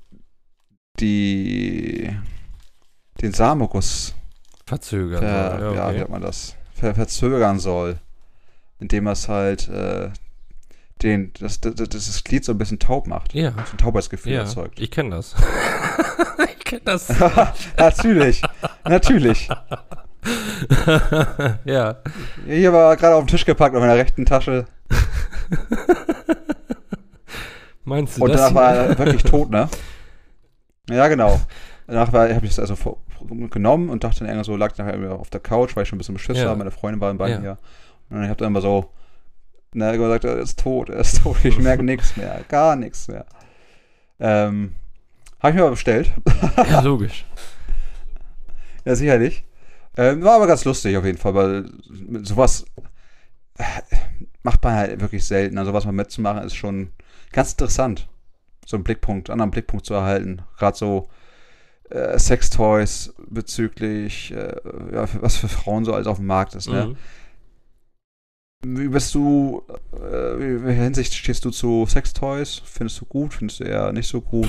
die den Samenguss Verzögert. ver, ja, ja, wie okay. sagt man das? Ver, verzögern soll. Indem es halt äh, den, das, das, das Glied so ein bisschen taub macht. Ja. So ein Taubheitsgefühl Ja, erzeugt. ich kenne das. ich kenne das. Natürlich. Natürlich. Ja. Hier war gerade auf den Tisch gepackt auf meiner rechten Tasche. Meinst du Und das? danach war hier? er wirklich tot, ne? Ja, genau. Danach habe ich es also vor, genommen und dachte dann irgendwann so, lag nachher irgendwie auf der Couch, weil ich schon ein bisschen beschissen Ja. war. Meine Freundin war im Bein Ja. hier. Und ich habe dann immer so, ne, gesagt, er ist tot, er ist tot. Ich merke nichts mehr, gar nichts mehr. Ähm, habe ich mir aber bestellt. Ja, logisch. Ja, sicherlich. Ähm, war aber ganz lustig auf jeden Fall, weil sowas äh, macht man halt wirklich selten. Also sowas mal mitzumachen ist schon ganz interessant. So einen Blickpunkt, anderen Blickpunkt zu erhalten. Gerade so äh, Sextoys bezüglich, äh, ja, was für Frauen so alles auf dem Markt ist. Ne? Mhm. Wie bist du, äh, in welcher Hinsicht stehst du zu Sextoys? Findest du gut? Findest du eher nicht so gut?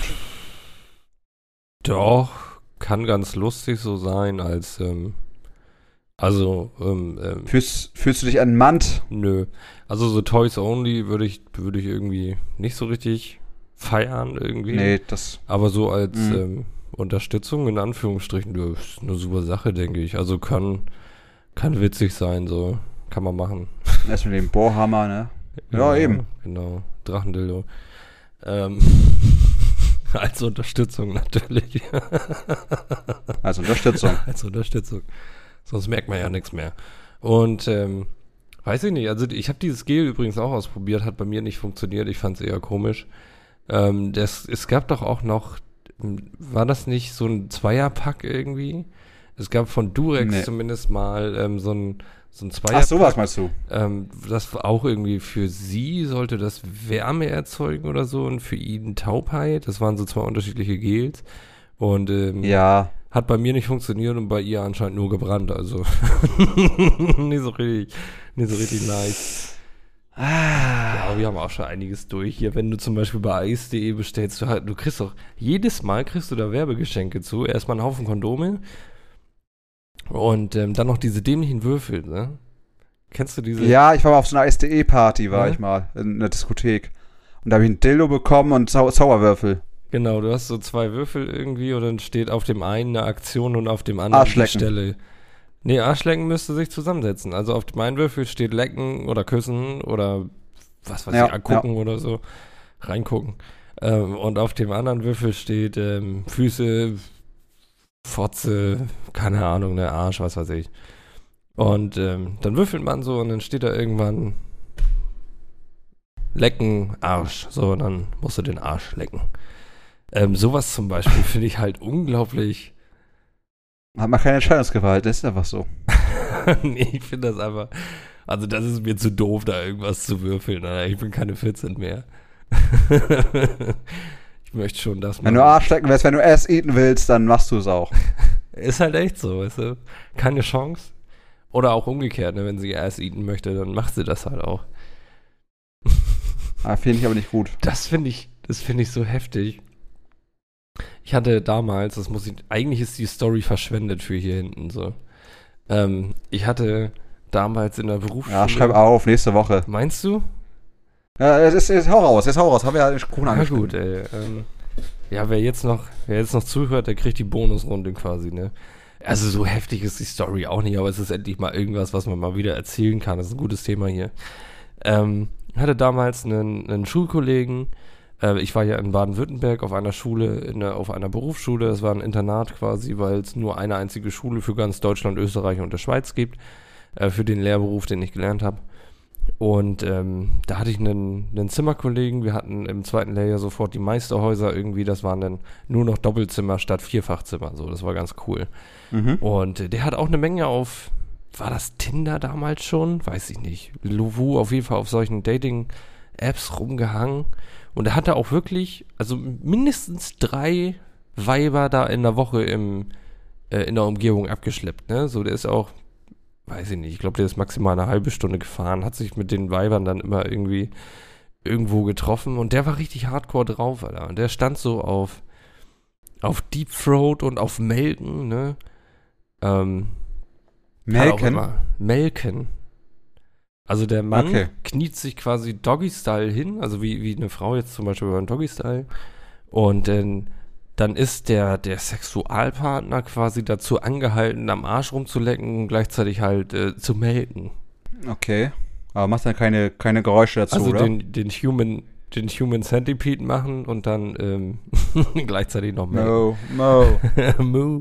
Doch, kann ganz lustig so sein, als, ähm, also, ähm, ähm, Fühlst, fühlst du dich entmannt? nö. Also so Toys Only würde ich, würde ich irgendwie nicht so richtig feiern irgendwie. Nee, das. Aber so als Mhm. ähm, Unterstützung in Anführungsstrichen, du, ist eine super Sache, denke ich. Also kann, kann witzig sein, so. Kann man machen. Erst mit dem Bohrhammer, ne? Ja, eben. Genau, Drachendildo. Ähm, als Unterstützung natürlich. Als Unterstützung. Als Unterstützung. Sonst merkt man ja nichts mehr. Und, ähm, weiß ich nicht, also ich habe dieses Gel übrigens auch ausprobiert, hat bei mir nicht funktioniert, ich fand es eher komisch. Ähm, das, es gab doch auch noch, war das nicht so ein Zweierpack irgendwie? Es gab von Durex Nee. zumindest mal ähm, so ein so ein Zweierpack. Ach, sowas meinst du? Ähm, das war auch irgendwie für sie, sollte das Wärme erzeugen oder so und für ihn Taubheit. Das waren so zwei unterschiedliche Gels. Und ähm, Ja. hat bei mir nicht funktioniert und bei ihr anscheinend nur gebrannt. Also nicht so richtig, nicht so richtig nice. Ja, aber wir haben auch schon einiges durch. Hier, wenn du zum Beispiel bei eis punkt de bestellst, du, halt, du kriegst doch, jedes Mal kriegst du da Werbegeschenke zu. Erstmal einen Haufen Kondome und ähm, dann noch diese dämlichen Würfel, ne? Kennst du diese? Ja, ich war mal auf so einer eis punkt de-Party, war Ja? ich mal, in einer Diskothek. Und da habe ich ein Dildo bekommen und Zau Zauberwürfel. Genau, du hast so zwei Würfel irgendwie und dann steht auf dem einen eine Aktion und auf dem anderen die Arschlecken. Stelle. Nee, Arschlecken müsste sich zusammensetzen. Also auf dem einen Würfel steht lecken oder küssen oder was weiß Ja, ich, angucken oder so. Reingucken. Ähm, und auf dem anderen Würfel steht ähm, Füße, Fotze, keine Ahnung, ne, Arsch, was weiß ich. Und ähm, dann würfelt man so und dann steht da irgendwann lecken, Arsch. So, und dann musst du den Arsch lecken. Ähm, sowas zum Beispiel finde ich halt unglaublich. Hat man keine Entscheidungsgewalt, das ist einfach so. Nee, ich finde das einfach. Also, das ist mir zu doof, da irgendwas zu würfeln. Alter. Ich bin keine vierzehn mehr. Ich möchte schon das Wenn du Arschlecken willst, wenn du Ass eaten willst, dann machst du es auch. Ist halt echt so, weißt du? Keine Chance. Oder auch umgekehrt, ne? Wenn sie Ass eaten möchte, dann macht sie das halt auch. Ah, finde ich aber nicht gut. Das finde ich, das finde ich so heftig. Ich hatte damals, das muss ich, eigentlich ist die Story verschwendet für hier hinten so. Ähm, ich hatte damals in der Berufsschule. Ja, schreib auf, nächste Woche. Meinst du? Ja, es ist, es hau raus, es hau raus. Haben wir ja den Kuchen Na angeschnitten. gut, ey. Ähm, ja, wer jetzt noch, wer jetzt noch zuhört, der kriegt die Bonusrunde quasi, ne? Also so heftig ist die Story auch nicht, aber es ist endlich mal irgendwas, was man mal wieder erzählen kann. Das ist ein gutes Thema hier. Ähm, ich hatte damals einen, einen Schulkollegen. Äh, ich war ja in Baden-Württemberg auf einer Schule, in der, auf einer Berufsschule. Das war ein Internat quasi, weil es nur eine einzige Schule für ganz Deutschland, Österreich und der Schweiz gibt. Äh, für den Lehrberuf, den ich gelernt habe. Und ähm, da hatte ich einen, einen Zimmerkollegen, wir hatten im zweiten Lehrjahr sofort die Meisterhäuser irgendwie, das waren dann nur noch Doppelzimmer statt Vierfachzimmer, so, das war ganz cool. Mhm. Und äh, der hat auch eine Menge auf, war das Tinder damals schon? Weiß ich nicht. Lovoo auf jeden Fall auf solchen Dating-Apps rumgehangen. Und er hatte auch wirklich, also mindestens drei Weiber da in der Woche im, äh, in der Umgebung abgeschleppt, ne? So, der ist auch, weiß ich nicht, ich glaube, der ist maximal eine halbe Stunde gefahren, hat sich mit den Weibern dann immer irgendwie irgendwo getroffen und der war richtig hardcore drauf, Alter. Und der stand so auf, auf Deep Throat und auf Melken, ne? Ähm, hat auch Melken? immer- Melken. Also der Mann Okay. kniet sich quasi Doggy-Style hin, also wie, wie eine Frau jetzt zum Beispiel beim Doggy-Style. Und dann, dann ist der, der Sexualpartner quasi dazu angehalten, am Arsch rumzulecken und gleichzeitig halt äh, zu melken. Okay. Aber machst dann keine, keine Geräusche dazu, Also oder? den, den Human, den Human Centipede machen und dann ähm, gleichzeitig noch melken. No, no. Moo.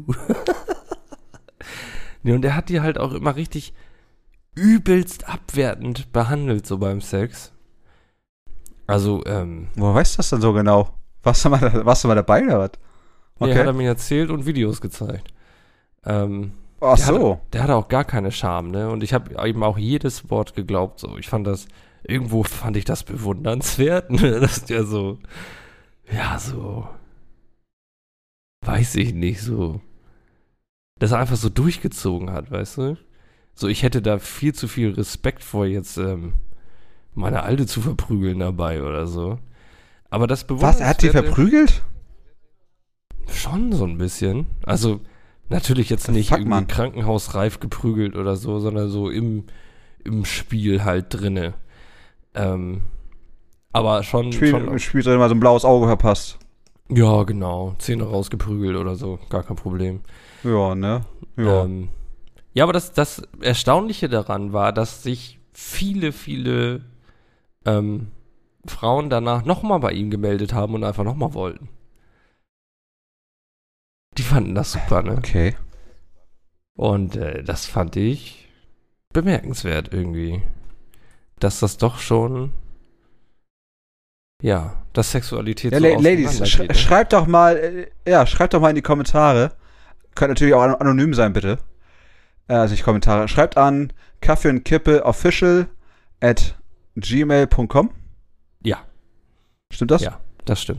Nee, und er hat die halt auch immer richtig übelst abwertend behandelt, so beim Sex. Also, ähm, Woher weißt du das denn so genau? Warst du mal, da, warst du mal dabei oder was? nee, Okay. hat er mir erzählt und Videos gezeigt. Ähm, Ach der so. Hatte, der hatte auch gar keine Scham, ne? Und ich habe ihm auch jedes Wort geglaubt, so. Ich fand das, irgendwo fand ich das bewundernswert, ne? Dass der so, ja, so, weiß ich nicht, so, dass er einfach so durchgezogen hat, weißt du? So, ich hätte da viel zu viel Respekt vor, jetzt ähm, meine Alte zu verprügeln dabei oder so. Aber das Was? Er hat die Bewundernswerte- verprügelt? Schon so ein bisschen. Also, natürlich jetzt The nicht fuck, irgendwie Mann. krankenhausreif geprügelt oder so, sondern so im, im Spiel halt drinne. Ähm, aber schon, Spiel, schon Im Spiel drin mal so ein blaues Auge verpasst. ja, genau. Zähne rausgeprügelt oder so. Gar kein Problem. Ja, ne? Ja. Ähm, ja, aber das, das Erstaunliche daran war, dass sich viele, viele ähm, Frauen danach nochmal bei ihm gemeldet haben und einfach nochmal wollten. Die fanden das super, ne? Okay. Und äh, das fand ich bemerkenswert irgendwie. Dass das doch schon, ja, dass Sexualität Ja, so La- Ladies, sch auseinandergeht, ne? schreibt doch mal, äh, ja, schreibt doch mal in die Kommentare. Könnt natürlich auch an anonym sein, bitte. Äh, also nicht Kommentare. Schreibt an Kaffee und Kippe official at gmail punkt com. Ja. Stimmt das? Ja, das stimmt.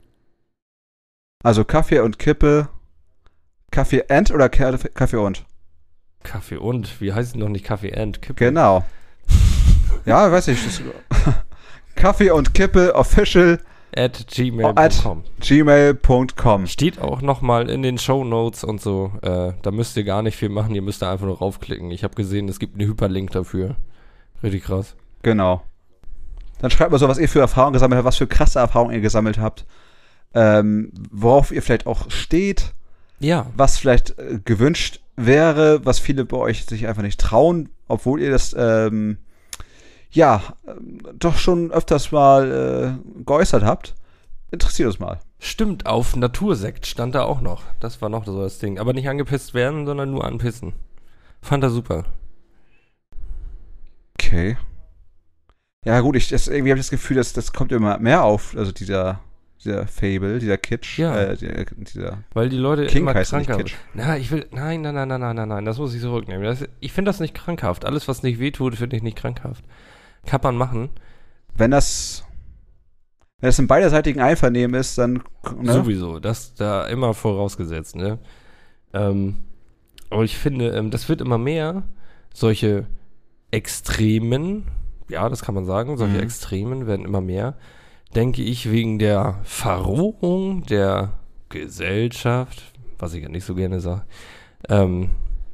Also Kaffee und Kippe, Kaffee and oder Kaffee Kaffee und? Kaffee und, wie heißt es noch nicht Kaffee and? Kippe? Genau. Ja, weiß ich. Das Kaffee und Kippe official At gmail punkt com. gmail punkt com. Steht auch nochmal in den Shownotes und so. Äh, da müsst ihr gar nicht viel machen, ihr müsst da einfach nur raufklicken. Ich habe gesehen, es gibt einen Hyperlink dafür. Richtig krass. Genau. Dann schreibt mal so, was ihr für Erfahrungen gesammelt habt, was für krasse Erfahrungen ihr gesammelt habt. Ähm, worauf ihr vielleicht auch steht. Ja. Was vielleicht äh, gewünscht wäre, was viele bei euch sich einfach nicht trauen, obwohl ihr das ähm, ja ähm, doch schon öfters mal äh, geäußert habt. Interessiert uns mal. Stimmt, auf Natursekt stand da auch noch. Das war noch so das Ding. Aber nicht angepisst werden, sondern nur anpissen. Fand er super. Okay. Ja gut, ich das, irgendwie habe ich das Gefühl, dass das kommt immer mehr auf, also dieser dieser Fable, dieser Kitsch, Ja. äh, dieser, dieser Weil die Leute King immer heißt nicht kranker Kitsch. Na, ich will. Nein, nein, nein, nein, nein, nein, nein. Das muss ich zurücknehmen. Das, ich finde das nicht krankhaft. Alles, was nicht wehtut, finde ich nicht krankhaft. Kann man machen. Wenn das wenn das im beiderseitigen Einvernehmen ist, dann ne? Sowieso. Das da immer vorausgesetzt, ne? Ähm, aber ich finde, ähm, das wird immer mehr. Solche Extremen, ja, das kann man sagen, solche Mhm. Extremen werden immer mehr. Denke ich, wegen der Verrohung der Gesellschaft, was ich ja nicht so gerne sage. Ähm,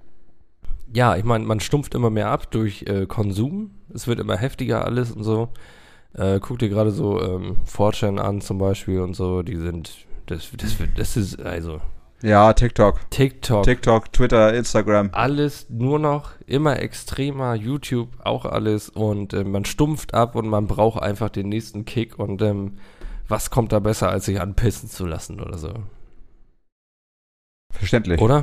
ja, ich meine, man stumpft immer mehr ab durch äh, Konsum. Es wird immer heftiger alles und so. Äh, guck dir gerade so ähm, four chan an zum Beispiel und so. Die sind, das, das, wird- das ist, also Ja, TikTok. TikTok, TikTok, Twitter, Instagram. alles nur noch immer extremer, YouTube auch alles und äh, man stumpft ab und man braucht einfach den nächsten Kick und ähm, was kommt da besser, als sich anpissen zu lassen oder so, Verständlich. oder?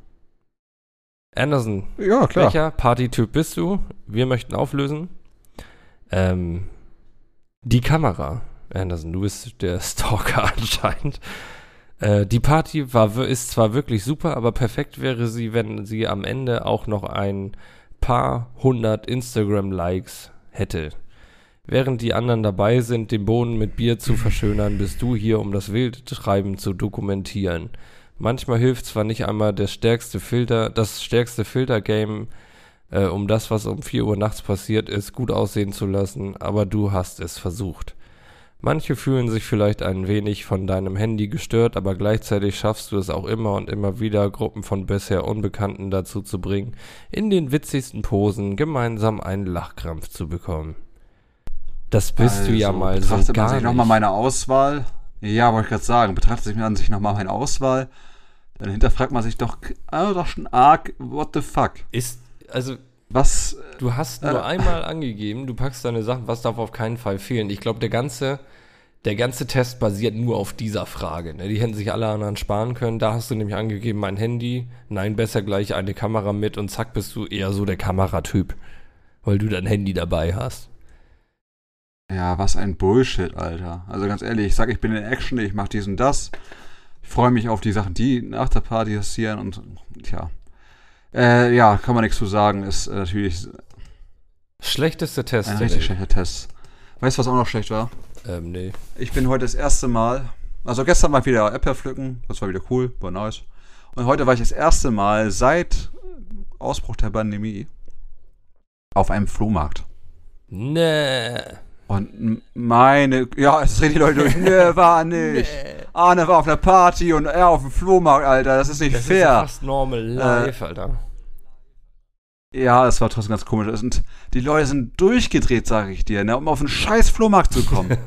Anderson, Ja, klar. welcher Partytyp bist du? Wir möchten auflösen. Ähm, die Kamera. Anderson, du bist der Stalker anscheinend. Äh, die Party war, wir- ist zwar wirklich super, aber perfekt wäre sie, wenn sie am Ende auch noch ein paar hundert Instagram-Likes hätte. Während die anderen dabei sind, den Boden mit Bier zu verschönern, bist du hier, um das Wildtreiben zu dokumentieren. Manchmal hilft zwar nicht einmal das stärkste Filter, das stärkste Filter-Game, äh, um das, was um vier Uhr nachts passiert ist, gut aussehen zu lassen, aber du hast es versucht. Manche fühlen sich vielleicht ein wenig von deinem Handy gestört, aber gleichzeitig schaffst du es auch immer und immer wieder, Gruppen von bisher Unbekannten dazu zu bringen, in den witzigsten Posen gemeinsam einen Lachkrampf zu bekommen. Das bist du ja Also, mal so betrachtet gar man sich nicht. nochmal meine Auswahl. Ja, wollte ich gerade sagen. Betrachtet sich an sich nochmal meine Auswahl. Dann hinterfragt man sich doch, ah, doch schon arg, what the fuck. Ist, also, Was, du hast nur Äh. einmal angegeben, du packst deine Sachen, was darf auf keinen Fall fehlen. Ich glaube, der ganze, der ganze Test basiert nur auf dieser Frage. Ne? Die hätten sich alle anderen sparen können. Da hast du nämlich angegeben, mein Handy, nein, besser gleich eine Kamera mit und zack, bist du eher so der Kameratyp, weil du dein Handy dabei hast. ja, was ein Bullshit, Alter. Also ganz ehrlich, ich sag, ich bin in Action, ich mach dies und das. Ich freue mich auf die Sachen, die nach der Party passieren und, tja. Äh, ja, kann man nichts zu sagen, ist äh, natürlich Schlechteste Test. ein der richtig Welt. schlechter Test. Weißt du, was auch noch schlecht war? Ähm, nee. Ich bin heute das erste Mal, also gestern war ich wieder Äpfel pflücken, das war wieder cool, war nice. Und heute war ich das erste Mal seit Ausbruch der Pandemie auf einem Flohmarkt. Nee. Und m- meine, ja, es reden die Leute durch, ne, war nicht. Arne war auf einer Party und er auf dem Flohmarkt, Alter, das ist nicht Das ist fair. fast normal live, Alter. Ja, es war trotzdem ganz komisch. Und die Leute sind durchgedreht, sage ich dir, ne, um auf einen scheiß Flohmarkt zu kommen.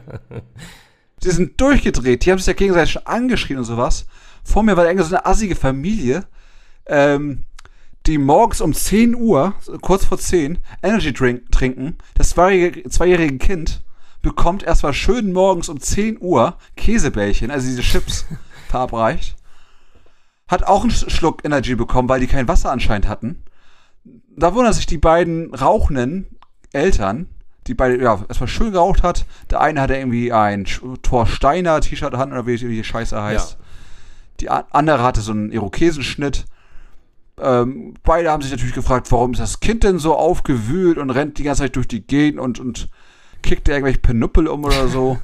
Die sind durchgedreht, die haben sich ja gegenseitig schon angeschrien und sowas. Vor mir war da irgendwie so eine assige Familie, ähm, die morgens um zehn Uhr, kurz vor zehn, Energy Drink trinken. Das zweijährige, zweijährige Kind bekommt erstmal schön morgens um zehn Uhr Käsebällchen, also diese Chips, verabreicht. Hat auch einen Schluck Energy bekommen, weil die kein Wasser anscheinend hatten. Da wundern sich die beiden rauchenden Eltern, die beide, ja, erstmal schön geraucht hat. Der eine hatte irgendwie ein Thor Steiner T-Shirt an, oder wie die Scheiße heißt. Ja. Die andere hatte so einen Irokesenschnitt. Ähm, beide haben sich natürlich gefragt, warum ist das Kind denn so aufgewühlt und rennt die ganze Zeit durch die Gegend und, und kickt irgendwelche Penuppel um oder so.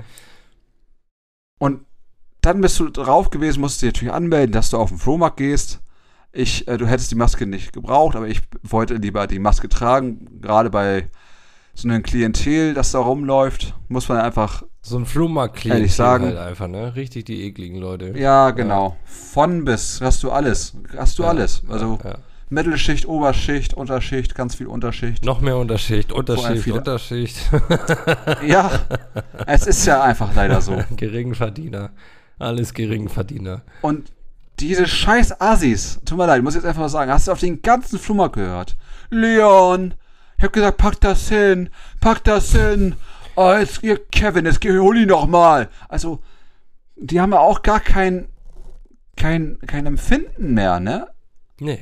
Und dann bist du drauf gewesen, musst dich natürlich anmelden, dass du auf den Flohmarkt gehst. Ich, äh, du hättest die Maske nicht gebraucht, aber ich wollte lieber die Maske tragen. Gerade bei so einem Klientel, das da rumläuft, muss man einfach so ein Flohmarkt-Klientel ehrlich sagen. Halt einfach, ne? Richtig die ekligen Leute. Ja, genau. Ja. Von bis hast du alles. Hast du ja, alles. Also ja, ja. Mittelschicht, Oberschicht, Unterschicht, ganz viel Unterschicht. Noch mehr Unterschicht, Unterschicht, viele... Unterschicht. Ja, es ist ja einfach leider so. Geringverdiener. Alles Geringverdiener. Und diese scheiß Assis, tut mir leid, ich muss jetzt einfach mal sagen, hast du auf den ganzen Flohmarkt gehört? Leon, ich hab gesagt, pack das hin, pack das hin. Oh, jetzt, Kevin, jetzt hol ihn noch mal. Also, die haben ja auch gar kein, kein, kein Empfinden mehr, ne? Nee.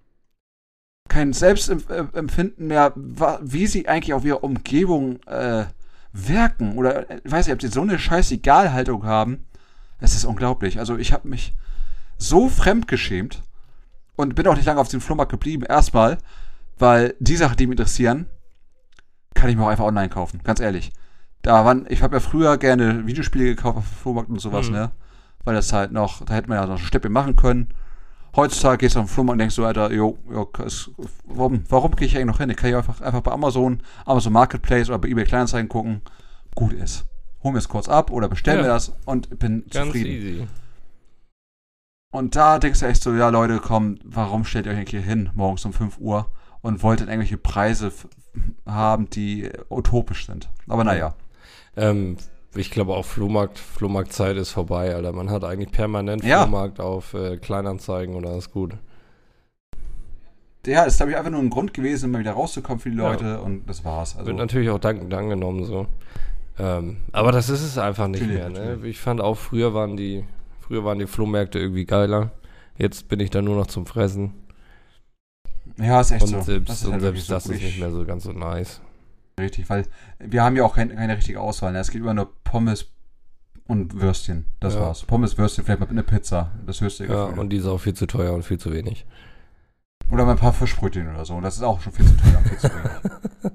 Kein Selbstempfinden mehr, wie sie eigentlich auf ihre Umgebung äh, wirken. Oder, ich weiß nicht, ob sie so eine scheiß Egalhaltung haben. Es ist unglaublich. Also, ich habe mich so fremdgeschämt und bin auch nicht lange auf dem Flohmarkt geblieben. Erstmal, weil die Sachen, die mich interessieren, kann ich mir auch einfach online kaufen. Ganz ehrlich. Da waren, ich habe ja früher gerne Videospiele gekauft auf dem Flohmarkt und sowas, mhm. ne? Weil das halt noch, da hätte man ja noch ein Steppe machen können. Heutzutage gehst du auf den Flohmarkt und denkst so, Alter, jo, jo ist, warum, warum gehe ich eigentlich noch hin? Ich kann ja einfach, einfach bei Amazon, Amazon Marketplace oder bei eBay Kleinanzeigen gucken. Gut ist. Hol mir es kurz ab oder bestell ja. mir das und bin Ganz zufrieden. Easy. Und da denkst du echt so, ja Leute, komm, warum stellt ihr euch eigentlich hier hin, morgens um fünf Uhr und wolltet irgendwelche Preise f- haben, die utopisch sind. Aber naja. Ähm, ich glaube auch Flohmarkt, Flohmarktzeit ist vorbei, Alter. Man hat eigentlich permanent ja. Flohmarkt auf äh, Kleinanzeigen oder ist gut. Ja, ist glaube ich einfach nur ein Grund gewesen, immer wieder rauszukommen für die Leute ja. und das war's. Also wird natürlich auch dankend angenommen so. Ähm, aber das ist es einfach nicht natürlich, mehr, ne? Natürlich. Ich fand auch, früher waren die Früher waren die Flohmärkte irgendwie geiler. Jetzt bin ich da nur noch zum Fressen. Ja, ist echt und so. Selbst, das ist, und halt selbst so das ist nicht mehr so ganz so nice. Richtig, weil wir haben ja auch kein, keine richtige Auswahl. Ne? Es gibt immer nur Pommes und Würstchen. Das ja. war's. Pommes, Würstchen, vielleicht mal eine Pizza. Das höchste Ja, Gefühl. und die ist auch viel zu teuer und viel zu wenig. Oder mal ein paar Fischbrötchen oder so. Und das ist auch schon viel zu teuer und viel zu wenig.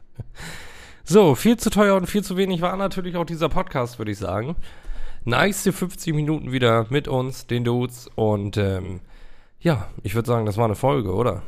So, viel zu teuer und viel zu wenig war natürlich auch dieser Podcast, würde ich sagen. Nice fünfzig Minuten wieder mit uns, den Dudes. Und ähm, ja, ich würde sagen, das war eine Folge, oder?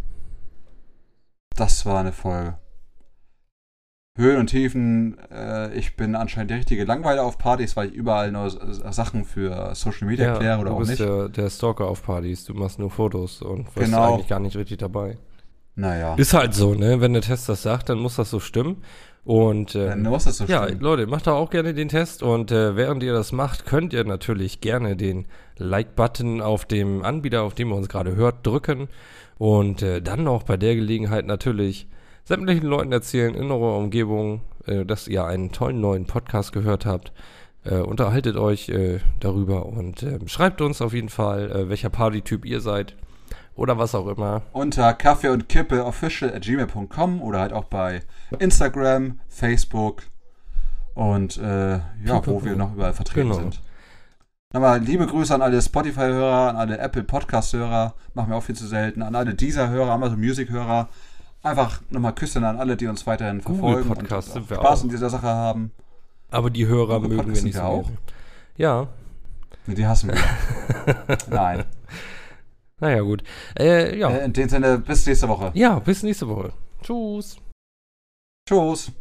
Das war eine Folge. Höhen und Tiefen. Äh, ich bin anscheinend der richtige Langweiler auf Partys, weil ich überall nur äh, Sachen für Social Media ja, erkläre oder auch nicht. Du bist der, der Stalker auf Partys. Du machst nur Fotos und wirst genau. eigentlich gar nicht richtig dabei. Naja. Ist halt so, ne? Wenn der Test das sagt, dann muss das so stimmen. Und äh, dann muss das so ja, stimmen. Leute, macht da auch gerne den Test. Und äh, während ihr das macht, könnt ihr natürlich gerne den Like-Button auf dem Anbieter, auf dem ihr uns gerade hört, drücken. Und äh, dann noch bei der Gelegenheit natürlich sämtlichen Leuten erzählen in eurer Umgebung, äh, dass ihr einen tollen neuen Podcast gehört habt. Äh, unterhaltet euch äh, darüber und äh, schreibt uns auf jeden Fall, äh, welcher Partytyp ihr seid. Oder was auch immer. Unter Kaffee und Kippe official at gmail dot com oder halt auch bei Instagram, Facebook und äh, ja, wo wir noch überall vertreten genau. sind. Nochmal liebe Grüße an alle Spotify-Hörer, an alle Apple Podcast-Hörer, machen wir auch viel zu selten, an alle Deezer-Hörer, Amazon Music-Hörer. Einfach nochmal Küssen an alle, die uns weiterhin verfolgen Google Podcast und sind wir Spaß auch. in dieser Sache haben. Aber die Hörer Google mögen Podcast wir nicht wir so auch. gerne. Ja. Die hassen wir. Nein. Naja, gut. Äh, ja. Äh, in dem Sinne, bis nächste Woche. Ja, bis nächste Woche. Tschüss. Tschüss.